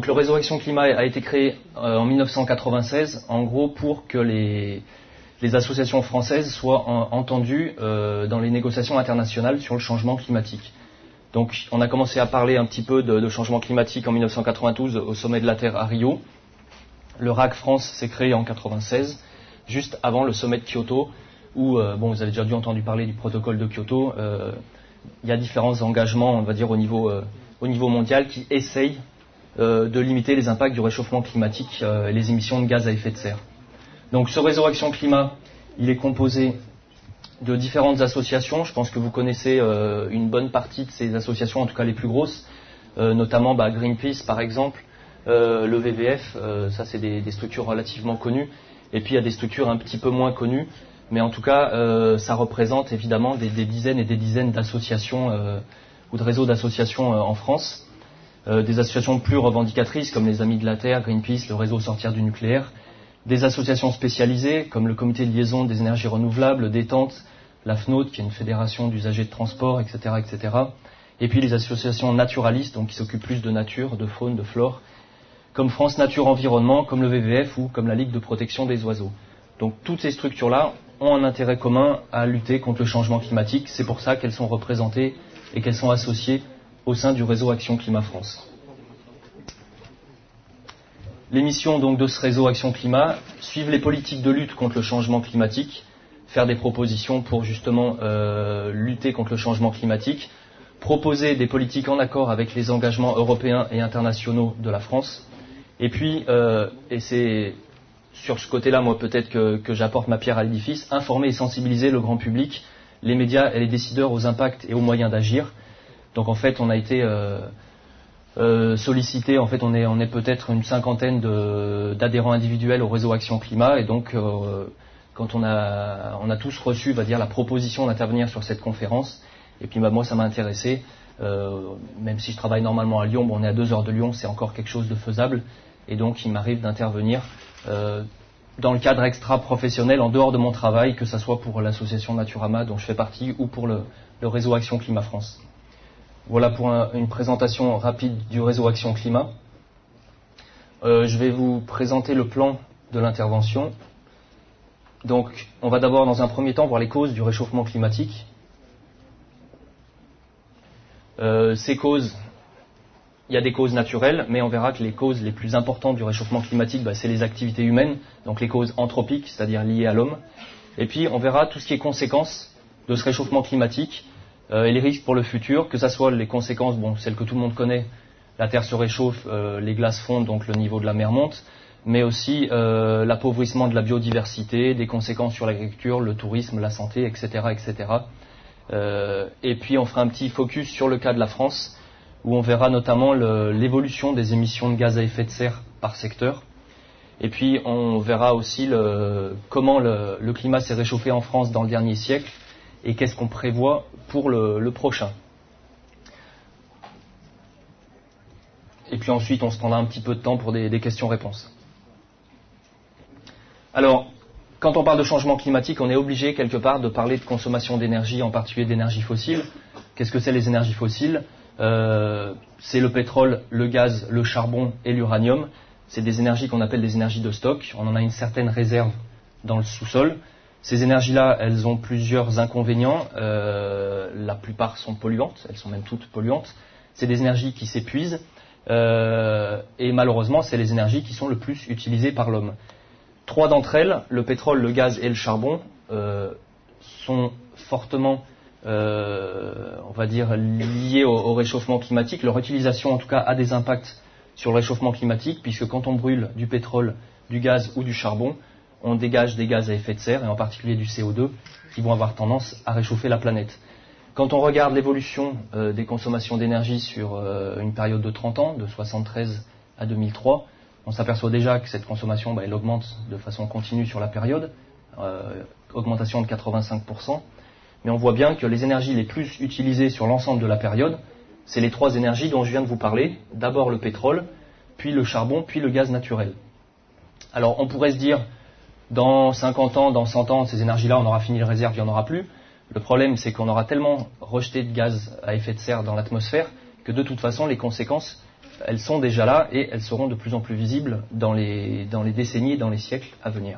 Le réseau Action Climat a été créé en 1996, en gros pour que les associations françaises soient entendues dans les négociations internationales sur le changement climatique. Donc on a commencé à parler un petit peu de changement climatique en 1992 au sommet de la Terre à Rio. Le RAC France s'est créé en 1996, juste avant le sommet de Kyoto, où, vous avez déjà dû entendre parler du protocole de Kyoto. Il y a différents engagements, on va dire, au niveau mondial qui essayent de limiter les impacts du réchauffement climatique et les émissions de gaz à effet de serre. Donc ce réseau Action Climat, il est composé de différentes associations. Je pense que vous connaissez une bonne partie de ces associations, en tout cas les plus grosses, notamment Greenpeace par exemple, le WWF, ça c'est des structures relativement connues, et puis il y a des structures un petit peu moins connues, mais en tout cas ça représente évidemment des dizaines et des dizaines d'associations ou de réseaux d'associations en France. Des associations plus revendicatrices comme les Amis de la Terre, Greenpeace, le réseau Sortir du nucléaire, des associations spécialisées comme le comité de liaison des énergies renouvelables, Détente, la FNOT qui est une fédération d'usagers de transport, etc., etc. Et puis les associations naturalistes, donc qui s'occupent plus de nature, de faune, de flore, comme France Nature Environnement, comme le WWF ou comme la Ligue de protection des oiseaux. Donc toutes ces structures-là ont un intérêt commun à lutter contre le changement climatique. C'est pour ça qu'elles sont représentées et qu'elles sont associées au sein du réseau Action Climat France. Les missions donc de ce réseau Action Climat suivent les politiques de lutte contre le changement climatique, faire des propositions pour justement lutter contre le changement climatique, proposer des politiques en accord avec les engagements européens et internationaux de la France, et puis, et c'est sur ce côté-là, moi peut-être que j'apporte ma pierre à l'édifice, informer et sensibiliser le grand public, les médias et les décideurs aux impacts et aux moyens d'agir. Donc en fait, on a été sollicité, en fait on est peut-être une cinquantaine d'adhérents individuels au réseau Action Climat, et donc quand on a tous reçu, la proposition d'intervenir sur cette conférence, et puis moi ça m'a intéressé, même si je travaille normalement à Lyon, on est à 2 heures de Lyon, c'est encore quelque chose de faisable, et donc il m'arrive d'intervenir dans le cadre extra-professionnel, en dehors de mon travail, que ce soit pour l'association Naturama dont je fais partie, ou pour le réseau Action Climat France. Voilà pour une présentation rapide du réseau Action Climat. Je vais vous présenter le plan de l'intervention. Donc, on va d'abord, dans un premier temps, voir les causes du réchauffement climatique. Ces causes, il y a des causes naturelles, mais on verra que les causes les plus importantes du réchauffement climatique, c'est les activités humaines, donc les causes anthropiques, c'est-à-dire liées à l'homme. Et puis, on verra tout ce qui est conséquences de ce réchauffement climatique, et les risques pour le futur, que ce soit les conséquences, celles que tout le monde connaît, la Terre se réchauffe, les glaces fondent, donc le niveau de la mer monte, mais aussi l'appauvrissement de la biodiversité, des conséquences sur l'agriculture, le tourisme, la santé, etc. etc. Et puis on fera un petit focus sur le cas de la France, où on verra notamment l'évolution des émissions de gaz à effet de serre par secteur. Et puis on verra aussi comment le climat s'est réchauffé en France dans le dernier siècle, et qu'est-ce qu'on prévoit pour le prochain. Et puis ensuite, on se prendra un petit peu de temps pour des questions-réponses. Alors, quand on parle de changement climatique, on est obligé quelque part de parler de consommation d'énergie, en particulier d'énergie fossile. Qu'est-ce que c'est les énergies fossiles ? C'est le pétrole, le gaz, le charbon et l'uranium. C'est des énergies qu'on appelle des énergies de stock. On en a une certaine réserve dans le sous-sol. Ces énergies-là, elles ont plusieurs inconvénients. La plupart sont polluantes, elles sont même toutes polluantes. C'est des énergies qui s'épuisent. Et malheureusement, c'est les énergies qui sont le plus utilisées par l'homme. 3 d'entre elles, le pétrole, le gaz et le charbon, sont fortement, on va dire, liées au réchauffement climatique. Leur utilisation, en tout cas, a des impacts sur le réchauffement climatique, puisque quand on brûle du pétrole, du gaz ou du charbon, on dégage des gaz à effet de serre, et en particulier du CO2, qui vont avoir tendance à réchauffer la planète. Quand on regarde l'évolution des consommations d'énergie sur une période de 30 ans, de 1973 à 2003, on s'aperçoit déjà que cette consommation, elle augmente de façon continue sur la période, augmentation de 85%, mais on voit bien que les énergies les plus utilisées sur l'ensemble de la période, c'est les 3 énergies dont je viens de vous parler, d'abord le pétrole, puis le charbon, puis le gaz naturel. Alors on pourrait se dire, dans 50 ans, dans 100 ans, ces énergies-là, on aura fini les réserves, il n'y en aura plus. Le problème, c'est qu'on aura tellement rejeté de gaz à effet de serre dans l'atmosphère que de toute façon, les conséquences elles sont déjà là et elles seront de plus en plus visibles dans les décennies et dans les siècles à venir.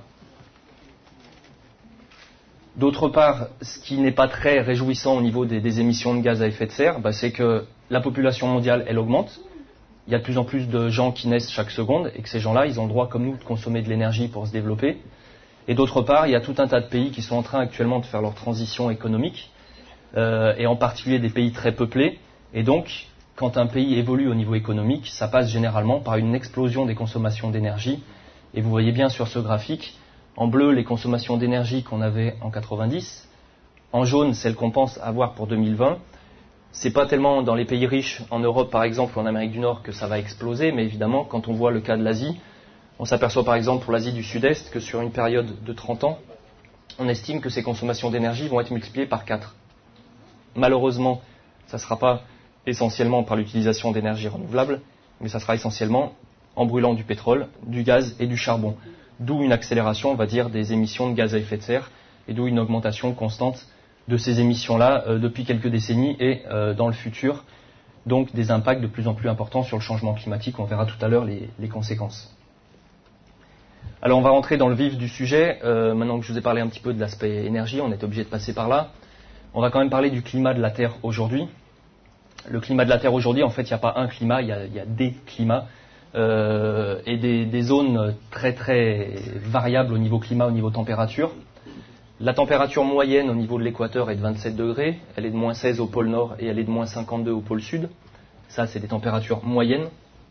D'autre part, ce qui n'est pas très réjouissant au niveau des émissions de gaz à effet de serre, c'est que la population mondiale, elle augmente. Il y a de plus en plus de gens qui naissent chaque seconde et que ces gens-là, ils ont le droit, comme nous, de consommer de l'énergie pour se développer. Et d'autre part, il y a tout un tas de pays qui sont en train actuellement de faire leur transition économique, et en particulier des pays très peuplés. Et donc, quand un pays évolue au niveau économique, ça passe généralement par une explosion des consommations d'énergie. Et vous voyez bien sur ce graphique, en bleu, les consommations d'énergie qu'on avait en 90. En jaune, celles qu'on pense avoir pour 2020. C'est pas tellement dans les pays riches, en Europe par exemple ou en Amérique du Nord, que ça va exploser, mais évidemment, quand on voit le cas de l'Asie, on s'aperçoit par exemple pour l'Asie du Sud-Est que sur une période de 30 ans, on estime que ces consommations d'énergie vont être multipliées par 4. Malheureusement, ça ne sera pas essentiellement par l'utilisation d'énergie renouvelable, mais ça sera essentiellement en brûlant du pétrole, du gaz et du charbon. D'où une accélération, on va dire, des émissions de gaz à effet de serre, et d'où une augmentation constante de ces émissions-là depuis quelques décennies et dans le futur, donc des impacts de plus en plus importants sur le changement climatique. On verra tout à l'heure les conséquences. Alors on va rentrer dans le vif du sujet. Maintenant que je vous ai parlé un petit peu de l'aspect énergie, on est obligé de passer par là. On va quand même parler du climat de la Terre aujourd'hui. Le climat de la Terre aujourd'hui, en fait, il n'y a pas un climat, il y a des climats et des zones très très variables au niveau climat, au niveau température. La température moyenne au niveau de l'équateur est de 27 degrés, elle est de moins 16 au pôle nord et elle est de moins 52 au pôle sud. Ça, c'est des températures moyennes.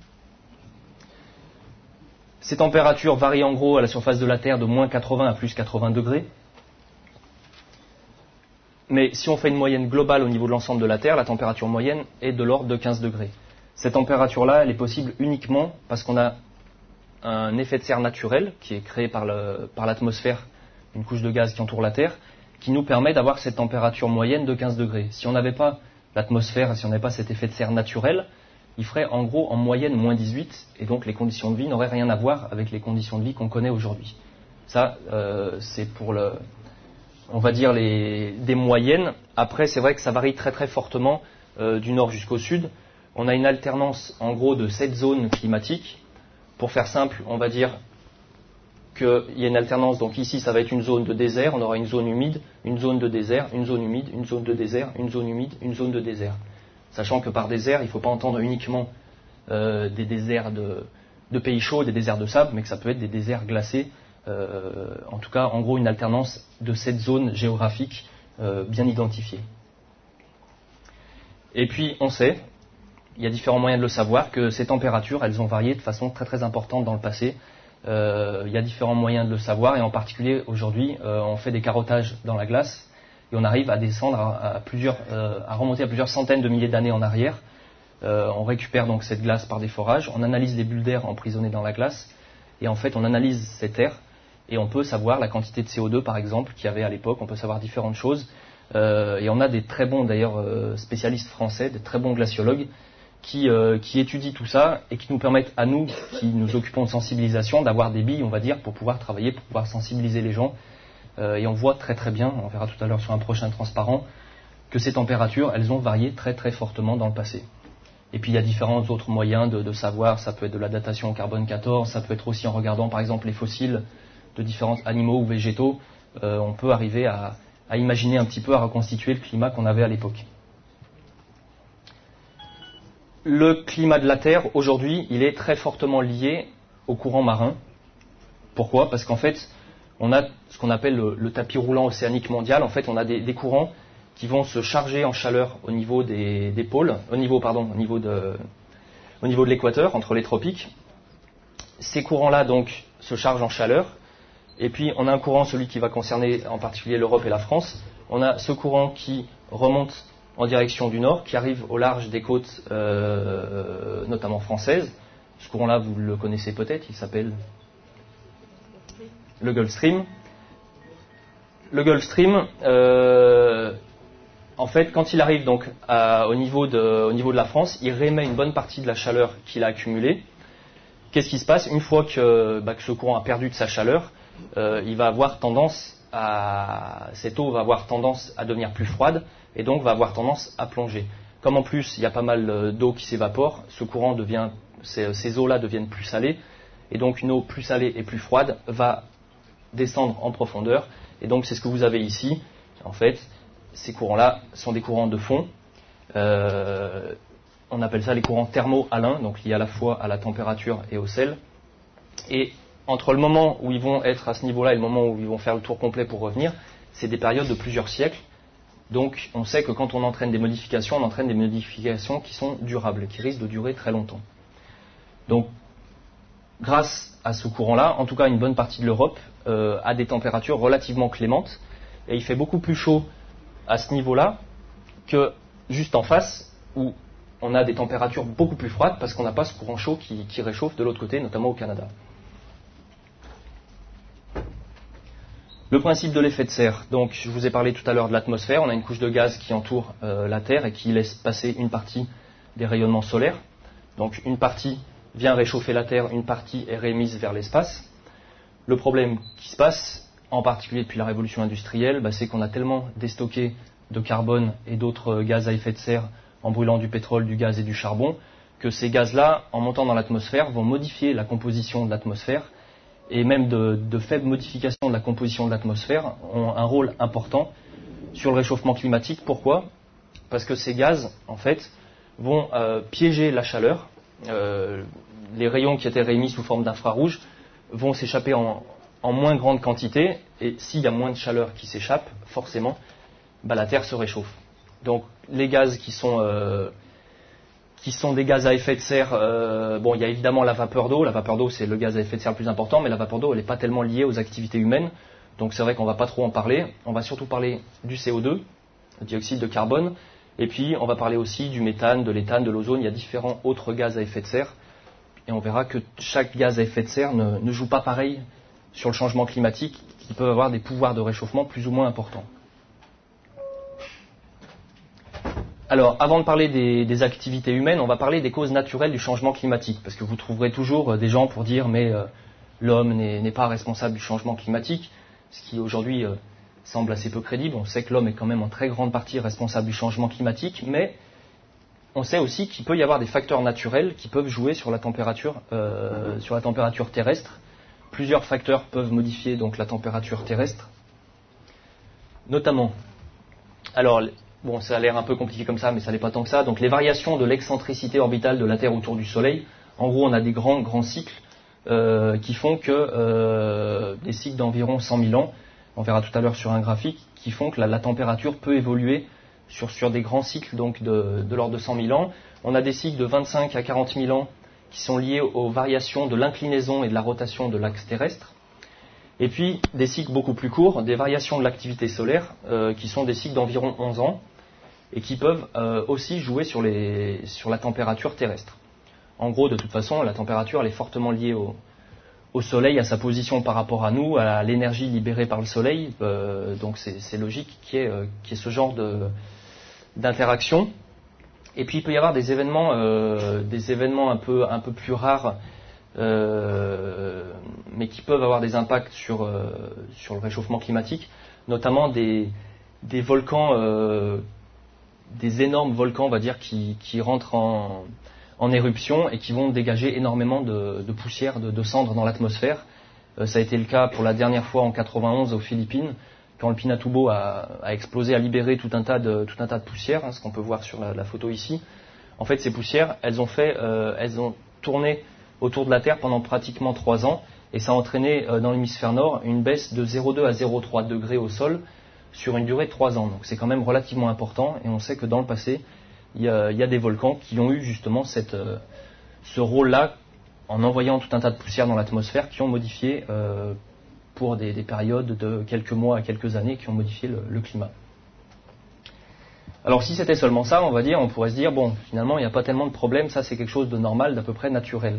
Ces températures varient en gros à la surface de la Terre de moins 80 à plus 80 degrés. Mais si on fait une moyenne globale au niveau de l'ensemble de la Terre, la température moyenne est de l'ordre de 15 degrés. Cette température-là, elle est possible uniquement parce qu'on a un effet de serre naturel qui est créé par l'atmosphère, une couche de gaz qui entoure la Terre, qui nous permet d'avoir cette température moyenne de 15 degrés. Si on n'avait pas l'atmosphère, si on n'avait pas cet effet de serre naturel, il ferait en gros en moyenne moins 18, et donc les conditions de vie n'auraient rien à voir avec les conditions de vie qu'on connaît aujourd'hui. Ça, c'est pour on va dire des moyennes. Après, c'est vrai que ça varie très très fortement du nord jusqu'au sud. On a une alternance en gros de 7 zones climatiques. Pour faire simple, on va dire qu'il y a une alternance, donc ici ça va être une zone de désert, on aura une zone humide, une zone de désert, une zone humide, une zone de désert, une zone humide, une zone de désert. Sachant que par désert, il ne faut pas entendre uniquement des déserts de pays chauds, des déserts de sable, mais que ça peut être des déserts glacés. En tout cas, en gros, une alternance de cette zone géographique bien identifiée. Et puis, on sait, il y a différents moyens de le savoir, que ces températures, elles ont varié de façon très très importante dans le passé. Il y a différents moyens de le savoir, et en particulier, aujourd'hui, on fait des carottages dans la glace, et on arrive à descendre à remonter à plusieurs centaines de milliers d'années en arrière. On récupère donc cette glace par des forages, on analyse les bulles d'air emprisonnées dans la glace, et en fait, on analyse cet air, et on peut savoir la quantité de CO2 par exemple qu'il y avait à l'époque, on peut savoir différentes choses, et on a des très bons d'ailleurs spécialistes français, des très bons glaciologues qui étudient tout ça et qui nous permettent à nous, qui nous occupons de sensibilisation, d'avoir des billes on va dire pour pouvoir travailler, pour pouvoir sensibiliser les gens, et on voit très très bien, on verra tout à l'heure sur un prochain transparent, que ces températures elles ont varié très très fortement dans le passé. Et puis il y a différents autres moyens de savoir, ça peut être de la datation au carbone 14, ça peut être aussi en regardant par exemple les fossiles de différents animaux ou végétaux, on peut arriver à imaginer un petit peu, à reconstituer le climat qu'on avait à l'époque. Le climat de la Terre, aujourd'hui, il est très fortement lié au courant marin. Pourquoi ? Parce qu'en fait, on a ce qu'on appelle le tapis roulant océanique mondial. En fait, on a des courants qui vont se charger en chaleur au niveau des pôles, au niveau de l'équateur, entre les tropiques. Ces courants-là, donc, se chargent en chaleur. Et puis, on a un courant, celui qui va concerner en particulier l'Europe et la France. On a ce courant qui remonte en direction du nord, qui arrive au large des côtes, notamment françaises. Ce courant-là, vous le connaissez peut-être, il s'appelle le Gulf Stream. Le Gulf Stream, en fait, quand il arrive donc au niveau de la France, il réémet une bonne partie de la chaleur qu'il a accumulée. Qu'est-ce qui se passe ? Une fois que ce courant a perdu de sa chaleur, cette eau va avoir tendance à devenir plus froide et donc va avoir tendance à plonger. Comme en plus il y a pas mal d'eau qui s'évapore, ces eaux-là deviennent plus salées, et donc une eau plus salée et plus froide va descendre en profondeur, et donc c'est ce que vous avez ici. En fait, ces courants-là sont des courants de fond. On appelle ça les courants thermo-halins, donc liés à la fois à la température et au sel. Et entre le moment où ils vont être à ce niveau-là et le moment où ils vont faire le tour complet pour revenir, c'est des périodes de plusieurs siècles. Donc on sait que quand on entraîne des modifications, on entraîne des modifications qui sont durables, qui risquent de durer très longtemps. Donc grâce à ce courant-là, en tout cas une bonne partie de l'Europe a des températures relativement clémentes, et il fait beaucoup plus chaud à ce niveau-là que juste en face, où on a des températures beaucoup plus froides parce qu'on n'a pas ce courant chaud qui réchauffe de l'autre côté, notamment au Canada. Le principe de l'effet de serre. Donc, je vous ai parlé tout à l'heure de l'atmosphère. On a une couche de gaz qui entoure la Terre et qui laisse passer une partie des rayonnements solaires. Donc, une partie vient réchauffer la Terre, une partie est réémise vers l'espace. Le problème qui se passe, en particulier depuis la révolution industrielle, c'est qu'on a tellement déstocké de carbone et d'autres gaz à effet de serre en brûlant du pétrole, du gaz et du charbon, que ces gaz-là, en montant dans l'atmosphère, vont modifier la composition de l'atmosphère, et même de faibles modifications de la composition de l'atmosphère ont un rôle important sur le réchauffement climatique. Pourquoi ? Parce que ces gaz, en fait, vont piéger la chaleur. Les rayons qui étaient réémis sous forme d'infrarouge vont s'échapper en moins grande quantité, et s'il y a moins de chaleur qui s'échappe, forcément, la Terre se réchauffe. Donc les gaz qui sont des gaz à effet de serre, il y a évidemment la vapeur d'eau. La vapeur d'eau, c'est le gaz à effet de serre le plus important, mais la vapeur d'eau, elle n'est pas tellement liée aux activités humaines. Donc c'est vrai qu'on ne va pas trop en parler. On va surtout parler du CO2, le dioxyde de carbone, et puis on va parler aussi du méthane, de l'éthane, de l'ozone. Il y a différents autres gaz à effet de serre, et on verra que chaque gaz à effet de serre ne joue pas pareil sur le changement climatique, qui peuvent avoir des pouvoirs de réchauffement plus ou moins importants. Alors, avant de parler des activités humaines, on va parler des causes naturelles du changement climatique, parce que vous trouverez toujours des gens pour dire mais l'homme n'est pas responsable du changement climatique, ce qui aujourd'hui semble assez peu crédible. On sait que l'homme est quand même en très grande partie responsable du changement climatique, mais on sait aussi qu'il peut y avoir des facteurs naturels qui peuvent jouer sur la température terrestre. Plusieurs facteurs peuvent modifier donc la température terrestre, notamment. Alors, ça a l'air un peu compliqué comme ça, mais ça n'est pas tant que ça. Donc les variations de l'excentricité orbitale de la Terre autour du Soleil, en gros on a des grands cycles qui font que des cycles d'environ 100 000 ans, on verra tout à l'heure sur un graphique, qui font que la température peut évoluer sur des grands cycles donc de l'ordre de 100 000 ans. On a des cycles de 25 à 40 000 ans qui sont liés aux variations de l'inclinaison et de la rotation de l'axe terrestre. Et puis des cycles beaucoup plus courts, des variations de l'activité solaire, qui sont des cycles d'environ 11 ans, et qui peuvent aussi jouer sur la température terrestre. En gros, de toute façon, la température elle est fortement liée au Soleil, à sa position par rapport à nous, à l'énergie libérée par le Soleil. Donc c'est logique qu'il y ait ce genre d'interaction. Et puis il peut y avoir des événements un peu plus rares, mais qui peuvent avoir des impacts sur le réchauffement climatique, notamment des volcans. Des énormes volcans, on va dire, qui rentrent en éruption et qui vont dégager énormément de poussière, de cendres dans l'atmosphère. Ça a été le cas pour la dernière fois en 91 aux Philippines, quand le Pinatubo a explosé, a libéré tout un tas de poussières, ce qu'on peut voir sur la photo ici. En fait, ces poussières, elles ont tourné autour de la Terre pendant pratiquement 3 ans, et ça a entraîné dans l'hémisphère nord une baisse de 0,2 à 0,3 degrés au sol, sur une durée de 3 ans. Donc c'est quand même relativement important, et on sait que dans le passé, il y a des volcans qui ont eu justement ce rôle-là, en envoyant tout un tas de poussière dans l'atmosphère, qui ont modifié, pour des périodes de quelques mois à quelques années, qui ont modifié le climat. Alors si c'était seulement ça, on pourrait se dire, finalement il n'y a pas tellement de problème, ça c'est quelque chose de normal, d'à peu près naturel.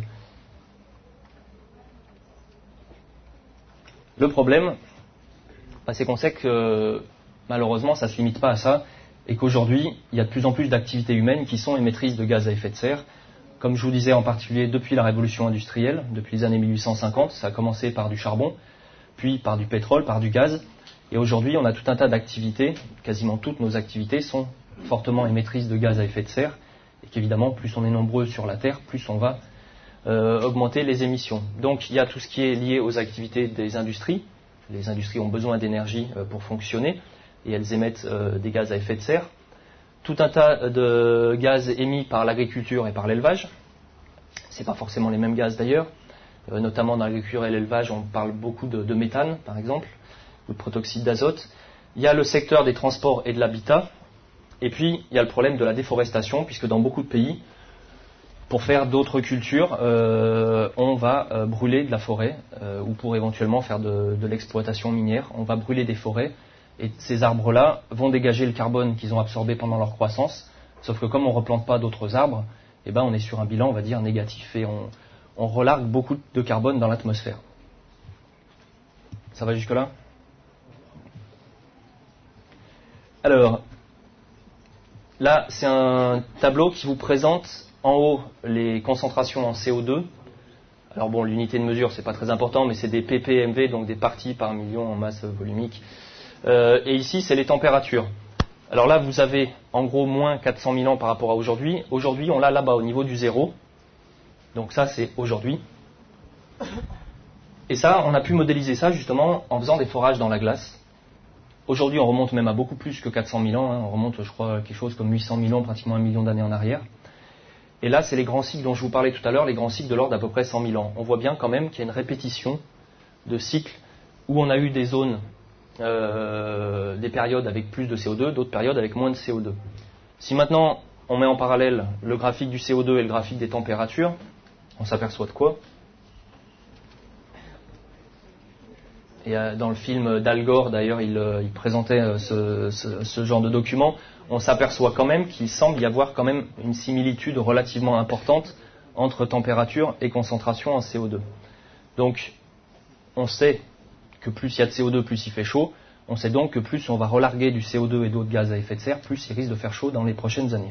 Le problème, c'est qu'on sait que malheureusement ça ne se limite pas à ça, et qu'aujourd'hui il y a de plus en plus d'activités humaines qui sont émettrices de gaz à effet de serre. Comme je vous disais, en particulier depuis la révolution industrielle, depuis les années 1850, ça a commencé par du charbon, puis par du pétrole, par du gaz, et aujourd'hui on a tout un tas d'activités, quasiment toutes nos activités sont fortement émettrices de gaz à effet de serre, et qu'évidemment, plus on est nombreux sur la Terre, plus on va augmenter les émissions. Donc il y a tout ce qui est lié aux activités des industries. Les industries ont besoin d'énergie pour fonctionner, et elles émettent des gaz à effet de serre. Tout un tas de gaz émis par l'agriculture et par l'élevage. Ce n'est pas forcément les mêmes gaz d'ailleurs. Notamment dans l'agriculture et l'élevage, on parle beaucoup de méthane, par exemple, ou de protoxyde d'azote. Il y a le secteur des transports et de l'habitat. Et puis, il y a le problème de la déforestation, puisque dans beaucoup de pays, pour faire d'autres cultures, on va brûler de la forêt, ou pour éventuellement faire de l'exploitation minière, on va brûler des forêts. Et ces arbres-là vont dégager le carbone qu'ils ont absorbé pendant leur croissance. Sauf que comme on ne replante pas d'autres arbres, eh ben on est sur un bilan, on va dire, négatif. Et on relargue beaucoup de carbone dans l'atmosphère. Ça va jusque-là? Alors, là, c'est un tableau qui vous présente en haut les concentrations en CO2. Alors bon, l'unité de mesure, c'est pas très important, mais c'est des ppmv, donc des parties par million en masse volumique. Et ici, c'est les températures. Alors là, vous avez en gros moins 400 000 ans par rapport à aujourd'hui. Aujourd'hui, on l'a là-bas au niveau du zéro. Donc ça, c'est aujourd'hui. Et ça, on a pu modéliser ça justement en faisant des forages dans la glace. Aujourd'hui, on remonte même à beaucoup plus que 400 000 ans. On remonte, je crois, quelque chose comme 800 000 ans, pratiquement 1 million d'années en arrière. Et là, c'est les grands cycles dont je vous parlais tout à l'heure, les grands cycles de l'ordre d'à peu près 100 000 ans. On voit bien quand même qu'il y a une répétition de cycles où on a eu des zones, des périodes avec plus de CO2, d'autres périodes avec moins de CO2. Si maintenant, on met en parallèle le graphique du CO2 et le graphique des températures, on s'aperçoit de quoi? Et dans le film d'Al Gore, d'ailleurs, il présentait ce genre de document. On s'aperçoit quand même qu'il semble y avoir quand même une similitude relativement importante entre température et concentration en CO2. Donc, on sait que plus il y a de CO2, plus il fait chaud. On sait donc que plus on va relarguer du CO2 et d'autres gaz à effet de serre, plus il risque de faire chaud dans les prochaines années.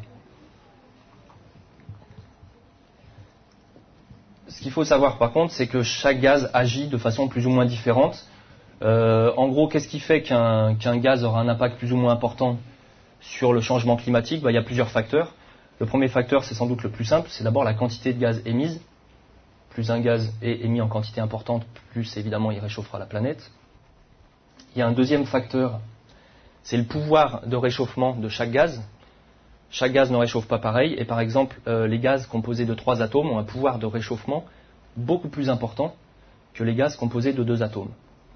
Ce qu'il faut savoir par contre, c'est que chaque gaz agit de façon plus ou moins différente. En gros, qu'est-ce qui fait qu'un gaz aura un impact plus ou moins important sur le changement climatique? Il y a plusieurs facteurs. Le premier facteur, c'est sans doute le plus simple, c'est d'abord la quantité de gaz émise. Plus un gaz est émis en quantité importante, plus évidemment il réchauffera la planète. Il y a un deuxième facteur, c'est le pouvoir de réchauffement de chaque gaz. Chaque gaz ne réchauffe pas pareil, et par exemple, les gaz composés de 3 atomes ont un pouvoir de réchauffement beaucoup plus important que les gaz composés de 2 atomes.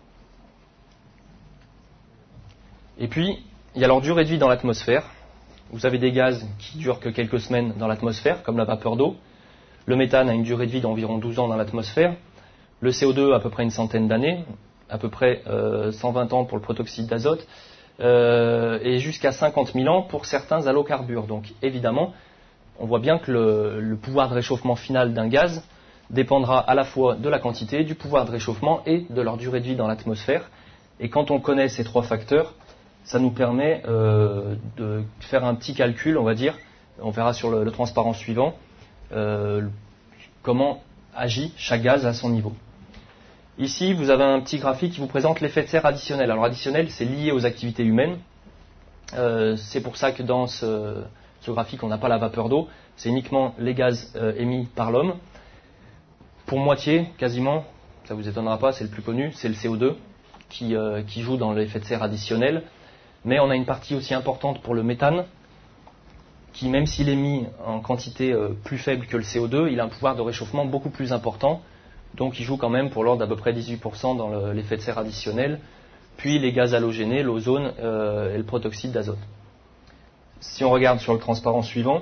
Et puis, il y a leur durée de vie dans l'atmosphère. Vous avez des gaz qui durent que quelques semaines dans l'atmosphère, comme la vapeur d'eau. Le méthane a une durée de vie d'environ 12 ans dans l'atmosphère. Le CO2 à peu près une centaine d'années, à peu près 120 ans pour le protoxyde d'azote. Et jusqu'à 50 000 ans pour certains allocarbures. Donc évidemment, on voit bien que le pouvoir de réchauffement final d'un gaz dépendra à la fois de la quantité, du pouvoir de réchauffement et de leur durée de vie dans l'atmosphère. Et quand on connaît ces 3 facteurs, ça nous permet de faire un petit calcul, on va dire, on verra sur le transparent suivant, comment agit chaque gaz à son niveau. Ici, vous avez un petit graphique qui vous présente l'effet de serre additionnel. Alors additionnel, c'est lié aux activités humaines. C'est pour ça que dans ce graphique, on n'a pas la vapeur d'eau. C'est uniquement les gaz émis par l'homme. Pour moitié, quasiment, ça ne vous étonnera pas, c'est le plus connu, c'est le CO2 qui joue dans l'effet de serre additionnel. Mais on a une partie aussi importante pour le méthane, qui, même s'il est mis en quantité plus faible que le CO2, il a un pouvoir de réchauffement beaucoup plus important. Donc il joue quand même pour l'ordre d'à peu près 18% dans l'effet de serre additionnel, puis les gaz halogénés, l'ozone et le protoxyde d'azote. Si on regarde sur le transparent suivant,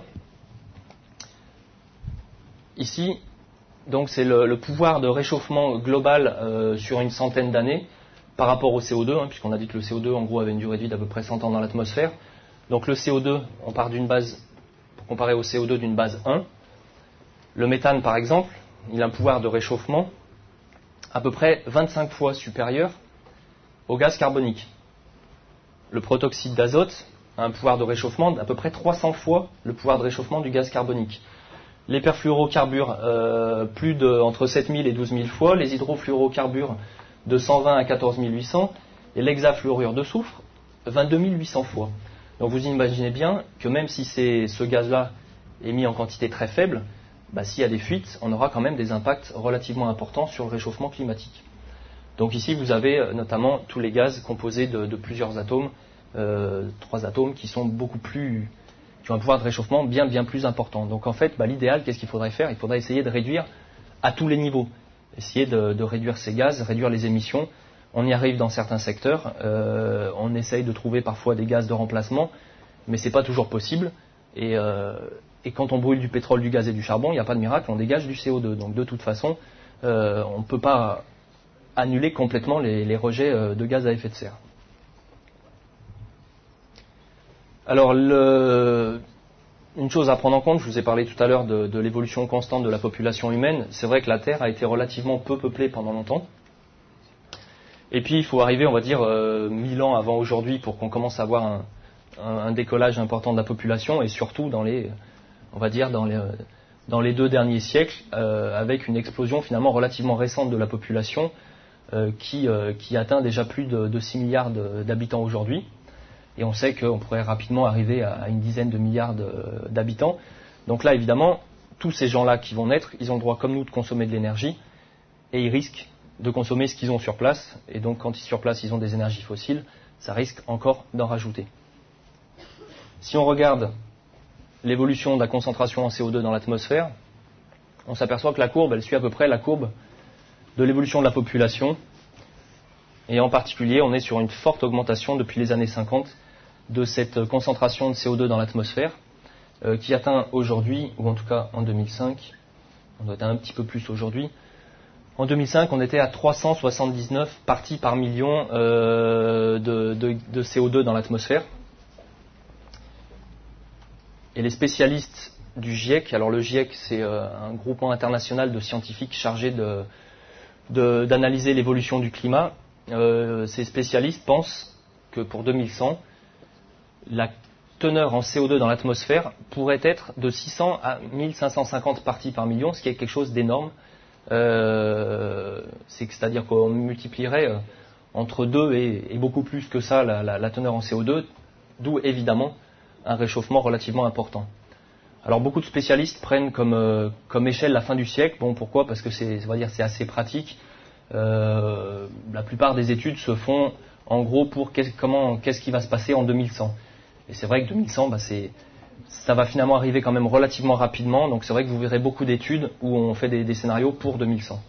ici, donc c'est le pouvoir de réchauffement global sur une centaine d'années par rapport au CO2, puisqu'on a dit que le CO2 en gros avait une durée de vie d'à peu près 100 ans dans l'atmosphère. Donc le CO2, on part d'une base, pour comparer au CO2 d'une base 1. Le méthane par exemple, il a un pouvoir de réchauffement à peu près 25 fois supérieur au gaz carbonique. Le protoxyde d'azote a un pouvoir de réchauffement d'à peu près 300 fois le pouvoir de réchauffement du gaz carbonique. Les perfluorocarbures, entre 7000 et 12 000 fois. Les hydrofluorocarbures, de 120 à 14 800. Et l'hexafluorure de soufre, 22 800 fois. Donc vous imaginez bien que même si ce gaz-là est mis en quantité très faible, s'il y a des fuites, on aura quand même des impacts relativement importants sur le réchauffement climatique. Donc ici, vous avez notamment tous les gaz composés de plusieurs atomes, 3 atomes qui ont un pouvoir de réchauffement bien plus important. Donc en fait, l'idéal, qu'est-ce qu'il faudrait faire? Il faudrait essayer de réduire à tous les niveaux. Essayer de réduire ces gaz, réduire les émissions. On y arrive dans certains secteurs. On essaye de trouver parfois des gaz de remplacement, mais ce n'est pas toujours possible. Et quand on brûle du pétrole, du gaz et du charbon, il n'y a pas de miracle, on dégage du CO2. Donc de toute façon, on ne peut pas annuler complètement les rejets de gaz à effet de serre. Alors, une chose à prendre en compte, je vous ai parlé tout à l'heure de l'évolution constante de la population humaine. C'est vrai que la Terre a été relativement peu peuplée pendant longtemps. Et puis, il faut arriver, on va dire, 1000 ans avant aujourd'hui pour qu'on commence à avoir un décollage important de la population, et surtout dans les 2 derniers siècles, avec une explosion finalement relativement récente de la population qui atteint déjà plus de 6 milliards d'habitants aujourd'hui. Et on sait qu'on pourrait rapidement arriver à une dizaine de milliards d'habitants. Donc là, évidemment, tous ces gens-là qui vont naître, ils ont le droit, comme nous, de consommer de l'énergie, et ils risquent de consommer ce qu'ils ont sur place. Et donc, quand sur place, ils ont des énergies fossiles, ça risque encore d'en rajouter. Si on regarde l'évolution de la concentration en CO2 dans l'atmosphère, on s'aperçoit que la courbe, elle suit à peu près la courbe de l'évolution de la population. Et en particulier, on est sur une forte augmentation depuis les années 50 de cette concentration de CO2 dans l'atmosphère, qui atteint aujourd'hui, ou en tout cas en 2005, on doit être un petit peu plus aujourd'hui. En 2005, on était à 379 parties par million de CO2 dans l'atmosphère. Et les spécialistes du GIEC, alors le GIEC, c'est un groupement international de scientifiques chargés d'analyser l'évolution du climat. Ces spécialistes pensent que pour 2100, la teneur en CO2 dans l'atmosphère pourrait être de 600 à 1550 parties par million, ce qui est quelque chose d'énorme. C'est-à-dire qu'on multiplierait entre 2 et beaucoup plus que ça la teneur en CO2, d'où évidemment un réchauffement relativement important. Alors beaucoup de spécialistes prennent comme échelle la fin du siècle. Bon, pourquoi? Parce que c'est assez pratique. La plupart des études se font en gros pour qu'est-ce qui va se passer en 2100. Et c'est vrai que 2100, ça va finalement arriver quand même relativement rapidement. Donc c'est vrai que vous verrez beaucoup d'études où on fait des scénarios pour 2100.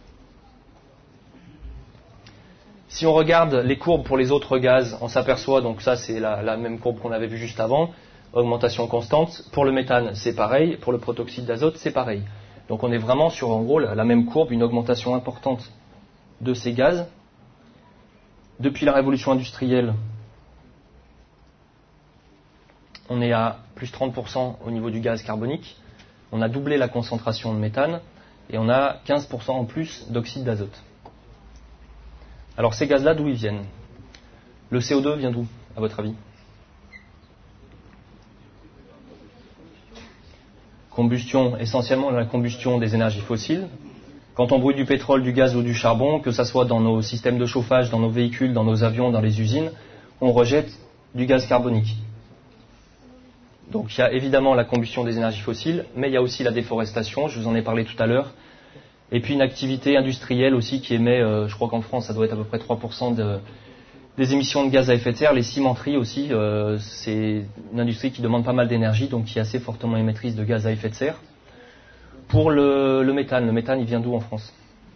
Si on regarde les courbes pour les autres gaz, on s'aperçoit, donc ça c'est la même courbe qu'on avait vue juste avant, augmentation constante. Pour le méthane, c'est pareil. Pour le protoxyde d'azote, c'est pareil. Donc on est vraiment sur en gros la même courbe, une augmentation importante de ces gaz. Depuis la révolution industrielle, on est à plus 30% au niveau du gaz carbonique. On a doublé la concentration de méthane et on a 15% en plus d'oxyde d'azote. Alors ces gaz-là, d'où ils viennent? Le CO2 vient d'où, à votre avis? Combustion, essentiellement la combustion des énergies fossiles. Quand on brûle du pétrole, du gaz ou du charbon, que ce soit dans nos systèmes de chauffage, dans nos véhicules, dans nos avions, dans les usines, on rejette du gaz carbonique. Donc il y a évidemment la combustion des énergies fossiles, mais il y a aussi la déforestation, je vous en ai parlé tout à l'heure, et puis une activité industrielle aussi qui émet, je crois qu'en France ça doit être à peu près 3% des émissions de gaz à effet de serre. Les cimenteries aussi, c'est une industrie qui demande pas mal d'énergie, donc qui est assez fortement émettrice de gaz à effet de serre. Pour le méthane il vient d'où en France?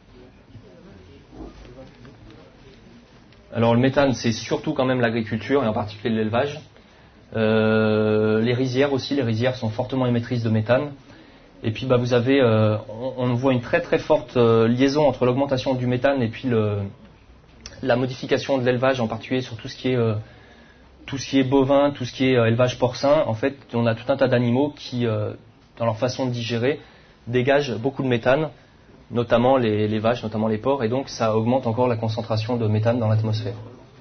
Alors le méthane, c'est surtout quand même l'agriculture, et en particulier l'élevage. Les rizières aussi, les rizières sont fortement émettrices de méthane. Et puis vous avez, on voit une très très forte liaison entre l'augmentation du méthane et puis la modification de l'élevage, en particulier sur tout ce qui est bovin, tout ce qui est élevage porcin. En fait, on a tout un tas d'animaux qui, dans leur façon de digérer, dégagent beaucoup de méthane, notamment les vaches, notamment les porcs, et donc ça augmente encore la concentration de méthane dans l'atmosphère.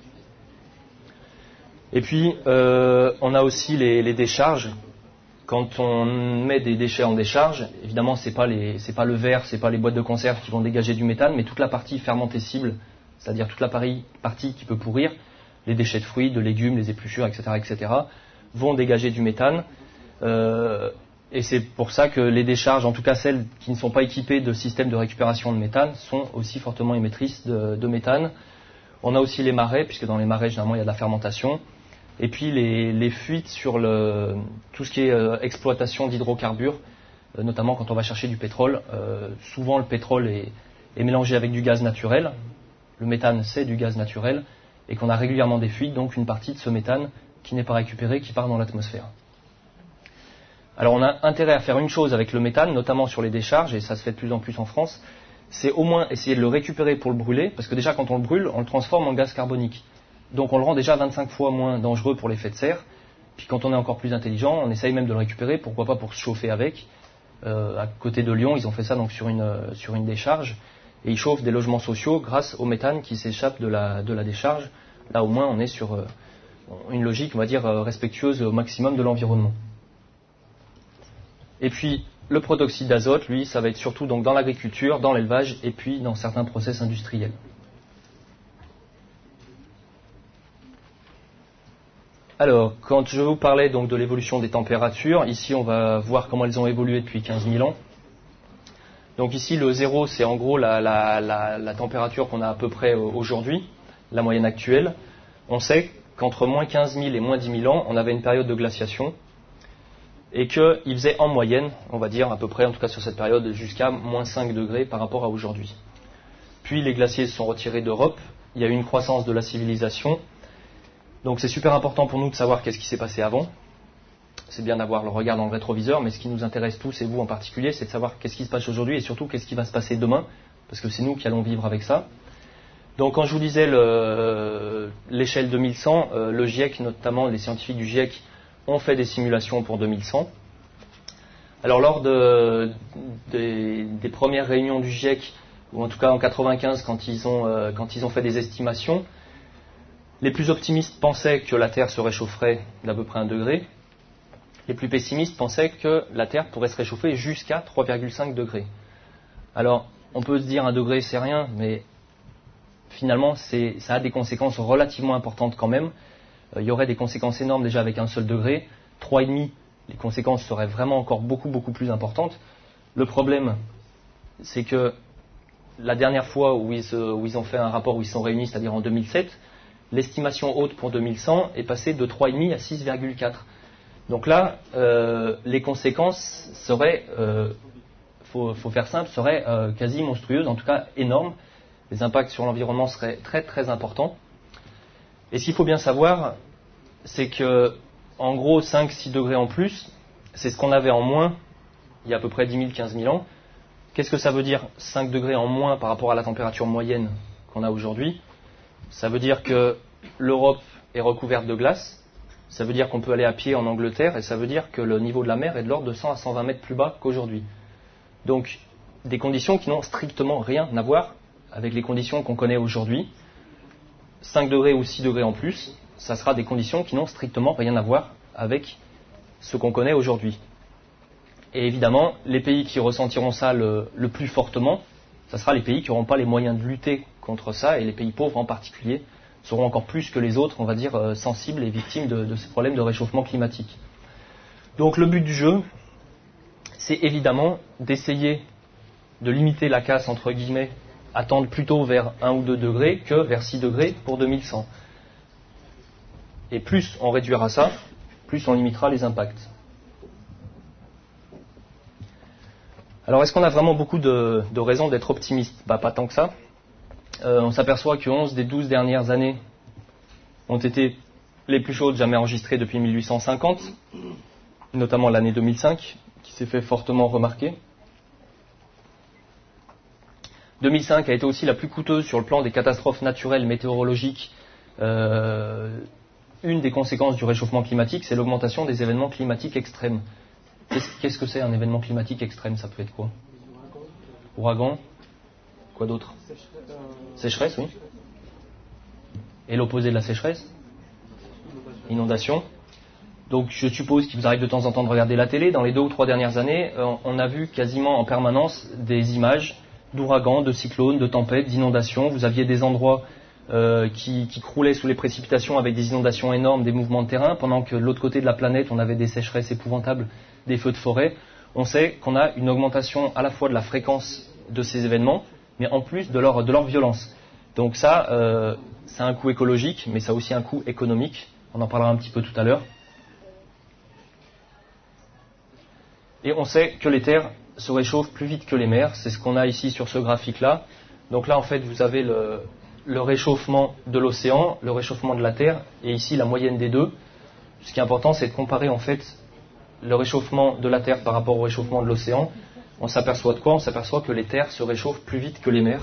Et puis, on a aussi les décharges. Quand on met des déchets en décharge, évidemment, c'est pas le verre, c'est pas les boîtes de conserve qui vont dégager du méthane, mais toute la partie fermentescible, c'est-à-dire toute la partie qui peut pourrir, les déchets de fruits, de légumes, les épluchures, etc., vont dégager du méthane. Et c'est pour ça que les décharges, en tout cas celles qui ne sont pas équipées de systèmes de récupération de méthane, sont aussi fortement émettrices de méthane. On a aussi les marais, puisque dans les marais, généralement, il y a de la fermentation. Et puis les fuites sur tout ce qui est exploitation d'hydrocarbures, notamment quand on va chercher du pétrole. Souvent, le pétrole est mélangé avec du gaz naturel. Le méthane, c'est du gaz naturel. Et qu'on a régulièrement des fuites, donc une partie de ce méthane qui n'est pas récupérée, qui part dans l'atmosphère. Alors on a intérêt à faire une chose avec le méthane, notamment sur les décharges, et ça se fait de plus en plus en France, c'est au moins essayer de le récupérer pour le brûler, parce que déjà quand on le brûle, on le transforme en gaz carbonique. Donc on le rend déjà 25 fois moins dangereux pour l'effet de serre. Puis quand on est encore plus intelligent, on essaye même de le récupérer, pourquoi pas pour se chauffer avec. À côté de Lyon, ils ont fait ça donc sur une décharge, et ils chauffent des logements sociaux grâce au méthane qui s'échappe de la décharge. Là au moins on est sur une logique, on va dire, respectueuse au maximum de l'environnement. Et puis, le protoxyde d'azote, lui, ça va être surtout donc dans l'agriculture, dans l'élevage et puis dans certains process industriels. Alors, quand je vous parlais donc de l'évolution des températures, ici on va voir comment elles ont évolué depuis 15 000 ans. Donc ici, le zéro, c'est en gros la température qu'on a à peu près aujourd'hui, la moyenne actuelle. On sait qu'entre moins 15 000 et moins 10 000 ans, on avait une période de glaciation. Et qu'il faisait en moyenne, on va dire à peu près, en tout cas sur cette période, jusqu'à moins 5 degrés par rapport à aujourd'hui. Puis les glaciers se sont retirés d'Europe, il y a eu une croissance de la civilisation. Donc c'est super important pour nous de savoir qu'est-ce qui s'est passé avant. C'est bien d'avoir le regard dans le rétroviseur, mais ce qui nous intéresse tous, et vous en particulier, c'est de savoir qu'est-ce qui se passe aujourd'hui et surtout qu'est-ce qui va se passer demain, parce que c'est nous qui allons vivre avec ça. Donc quand je vous disais l'échelle 2100, le GIEC, notamment les scientifiques du GIEC, ont fait des simulations pour 2100. Alors lors des premières réunions du GIEC, ou en tout cas en 1995 quand ils ont fait des estimations, les plus optimistes pensaient que la Terre se réchaufferait d'à peu près 1 degré. Les plus pessimistes pensaient que la Terre pourrait se réchauffer jusqu'à 3,5 degrés. Alors on peut se dire 1 degré c'est rien, mais finalement ça a des conséquences relativement importantes quand même. Il y aurait des conséquences énormes déjà avec 1 seul degré. 3,5, les conséquences seraient vraiment encore beaucoup plus importantes. Le problème, c'est que la dernière fois où ils ont fait un rapport où ils se sont réunis, c'est-à-dire en 2007, l'estimation haute pour 2100 est passée de 3,5 à 6,4. Donc là, les conséquences seraient, faut faire simple, seraient quasi monstrueuses, en tout cas énormes. Les impacts sur l'environnement seraient très importants. Et ce qu'il faut bien savoir, c'est que, en gros, 5-6 degrés en plus, c'est ce qu'on avait en moins il y a à peu près 10 000, 15 000 ans. Qu'est-ce que ça veut dire 5 degrés en moins par rapport à la température moyenne qu'on a aujourd'hui? Ça veut dire que l'Europe est recouverte de glace, ça veut dire qu'on peut aller à pied en Angleterre, et ça veut dire que le niveau de la mer est de l'ordre de 100 à 120 mètres plus bas qu'aujourd'hui. Donc, des conditions qui n'ont strictement rien à voir avec les conditions qu'on connaît aujourd'hui. 5 degrés ou 6 degrés en plus, ça sera des conditions qui n'ont strictement rien à voir avec ce qu'on connaît aujourd'hui. Et évidemment, les pays qui ressentiront ça le plus fortement, ça sera les pays qui n'auront pas les moyens de lutter contre ça, et les pays pauvres en particulier seront encore plus que les autres, on va dire, sensibles et victimes de ces problèmes de réchauffement climatique. Donc le but du jeu, c'est évidemment d'essayer de limiter la casse, entre guillemets, à tendre plutôt vers 1 ou 2 degrés que vers 6 degrés pour 2100. Et plus on réduira ça, plus on limitera les impacts. Alors est-ce qu'on a vraiment beaucoup de raisons d'être optimiste? Pas tant que ça. On s'aperçoit que 11 des 12 dernières années ont été les plus chaudes jamais enregistrées depuis 1850, notamment l'année 2005, qui s'est fait fortement remarquer. 2005 a été aussi la plus coûteuse sur le plan des catastrophes naturelles météorologiques. Une des conséquences du réchauffement climatique, c'est l'augmentation des événements climatiques extrêmes. Qu'est-ce que c'est un événement climatique extrême? Ça peut être quoi? Ouragan? Quoi d'autre? Sécheresse, oui. Et l'opposé de la sécheresse? Inondation. Donc je suppose qu'il vous arrive de temps en temps de regarder la télé. Dans les 2 ou 3 dernières années, on a vu quasiment en permanence des images d'ouragans, de cyclones, de tempêtes, d'inondations. Vous aviez des endroits qui croulaient sous les précipitations avec des inondations énormes, des mouvements de terrain, pendant que de l'autre côté de la planète, on avait des sécheresses épouvantables, des feux de forêt. On sait qu'on a une augmentation à la fois de la fréquence de ces événements, mais en plus de leur violence. Donc ça, c'est un coût écologique, mais ça a aussi un coût économique. On en parlera un petit peu tout à l'heure. Et on sait que les terres se réchauffent plus vite que les mers. C'est ce qu'on a ici sur ce graphique-là. Donc là, en fait, vous avez le réchauffement de l'océan, le réchauffement de la Terre, et ici la moyenne des deux. Ce qui est important, c'est de comparer en fait le réchauffement de la Terre par rapport au réchauffement de l'océan. On s'aperçoit de quoi? On s'aperçoit que les terres se réchauffent plus vite que les mers.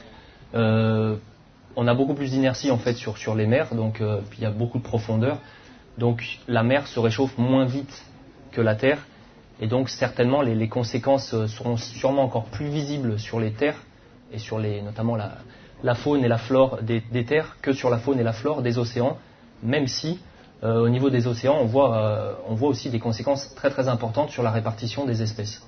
On a beaucoup plus d'inertie en fait sur les mers, donc puis il y a beaucoup de profondeur. Donc la mer se réchauffe moins vite que la Terre, et donc certainement les conséquences seront sûrement encore plus visibles sur les terres et sur notamment la faune et la flore des terres que sur la faune et la flore des océans, même si au niveau des océans on voit aussi des conséquences très très importantes sur la répartition des espèces.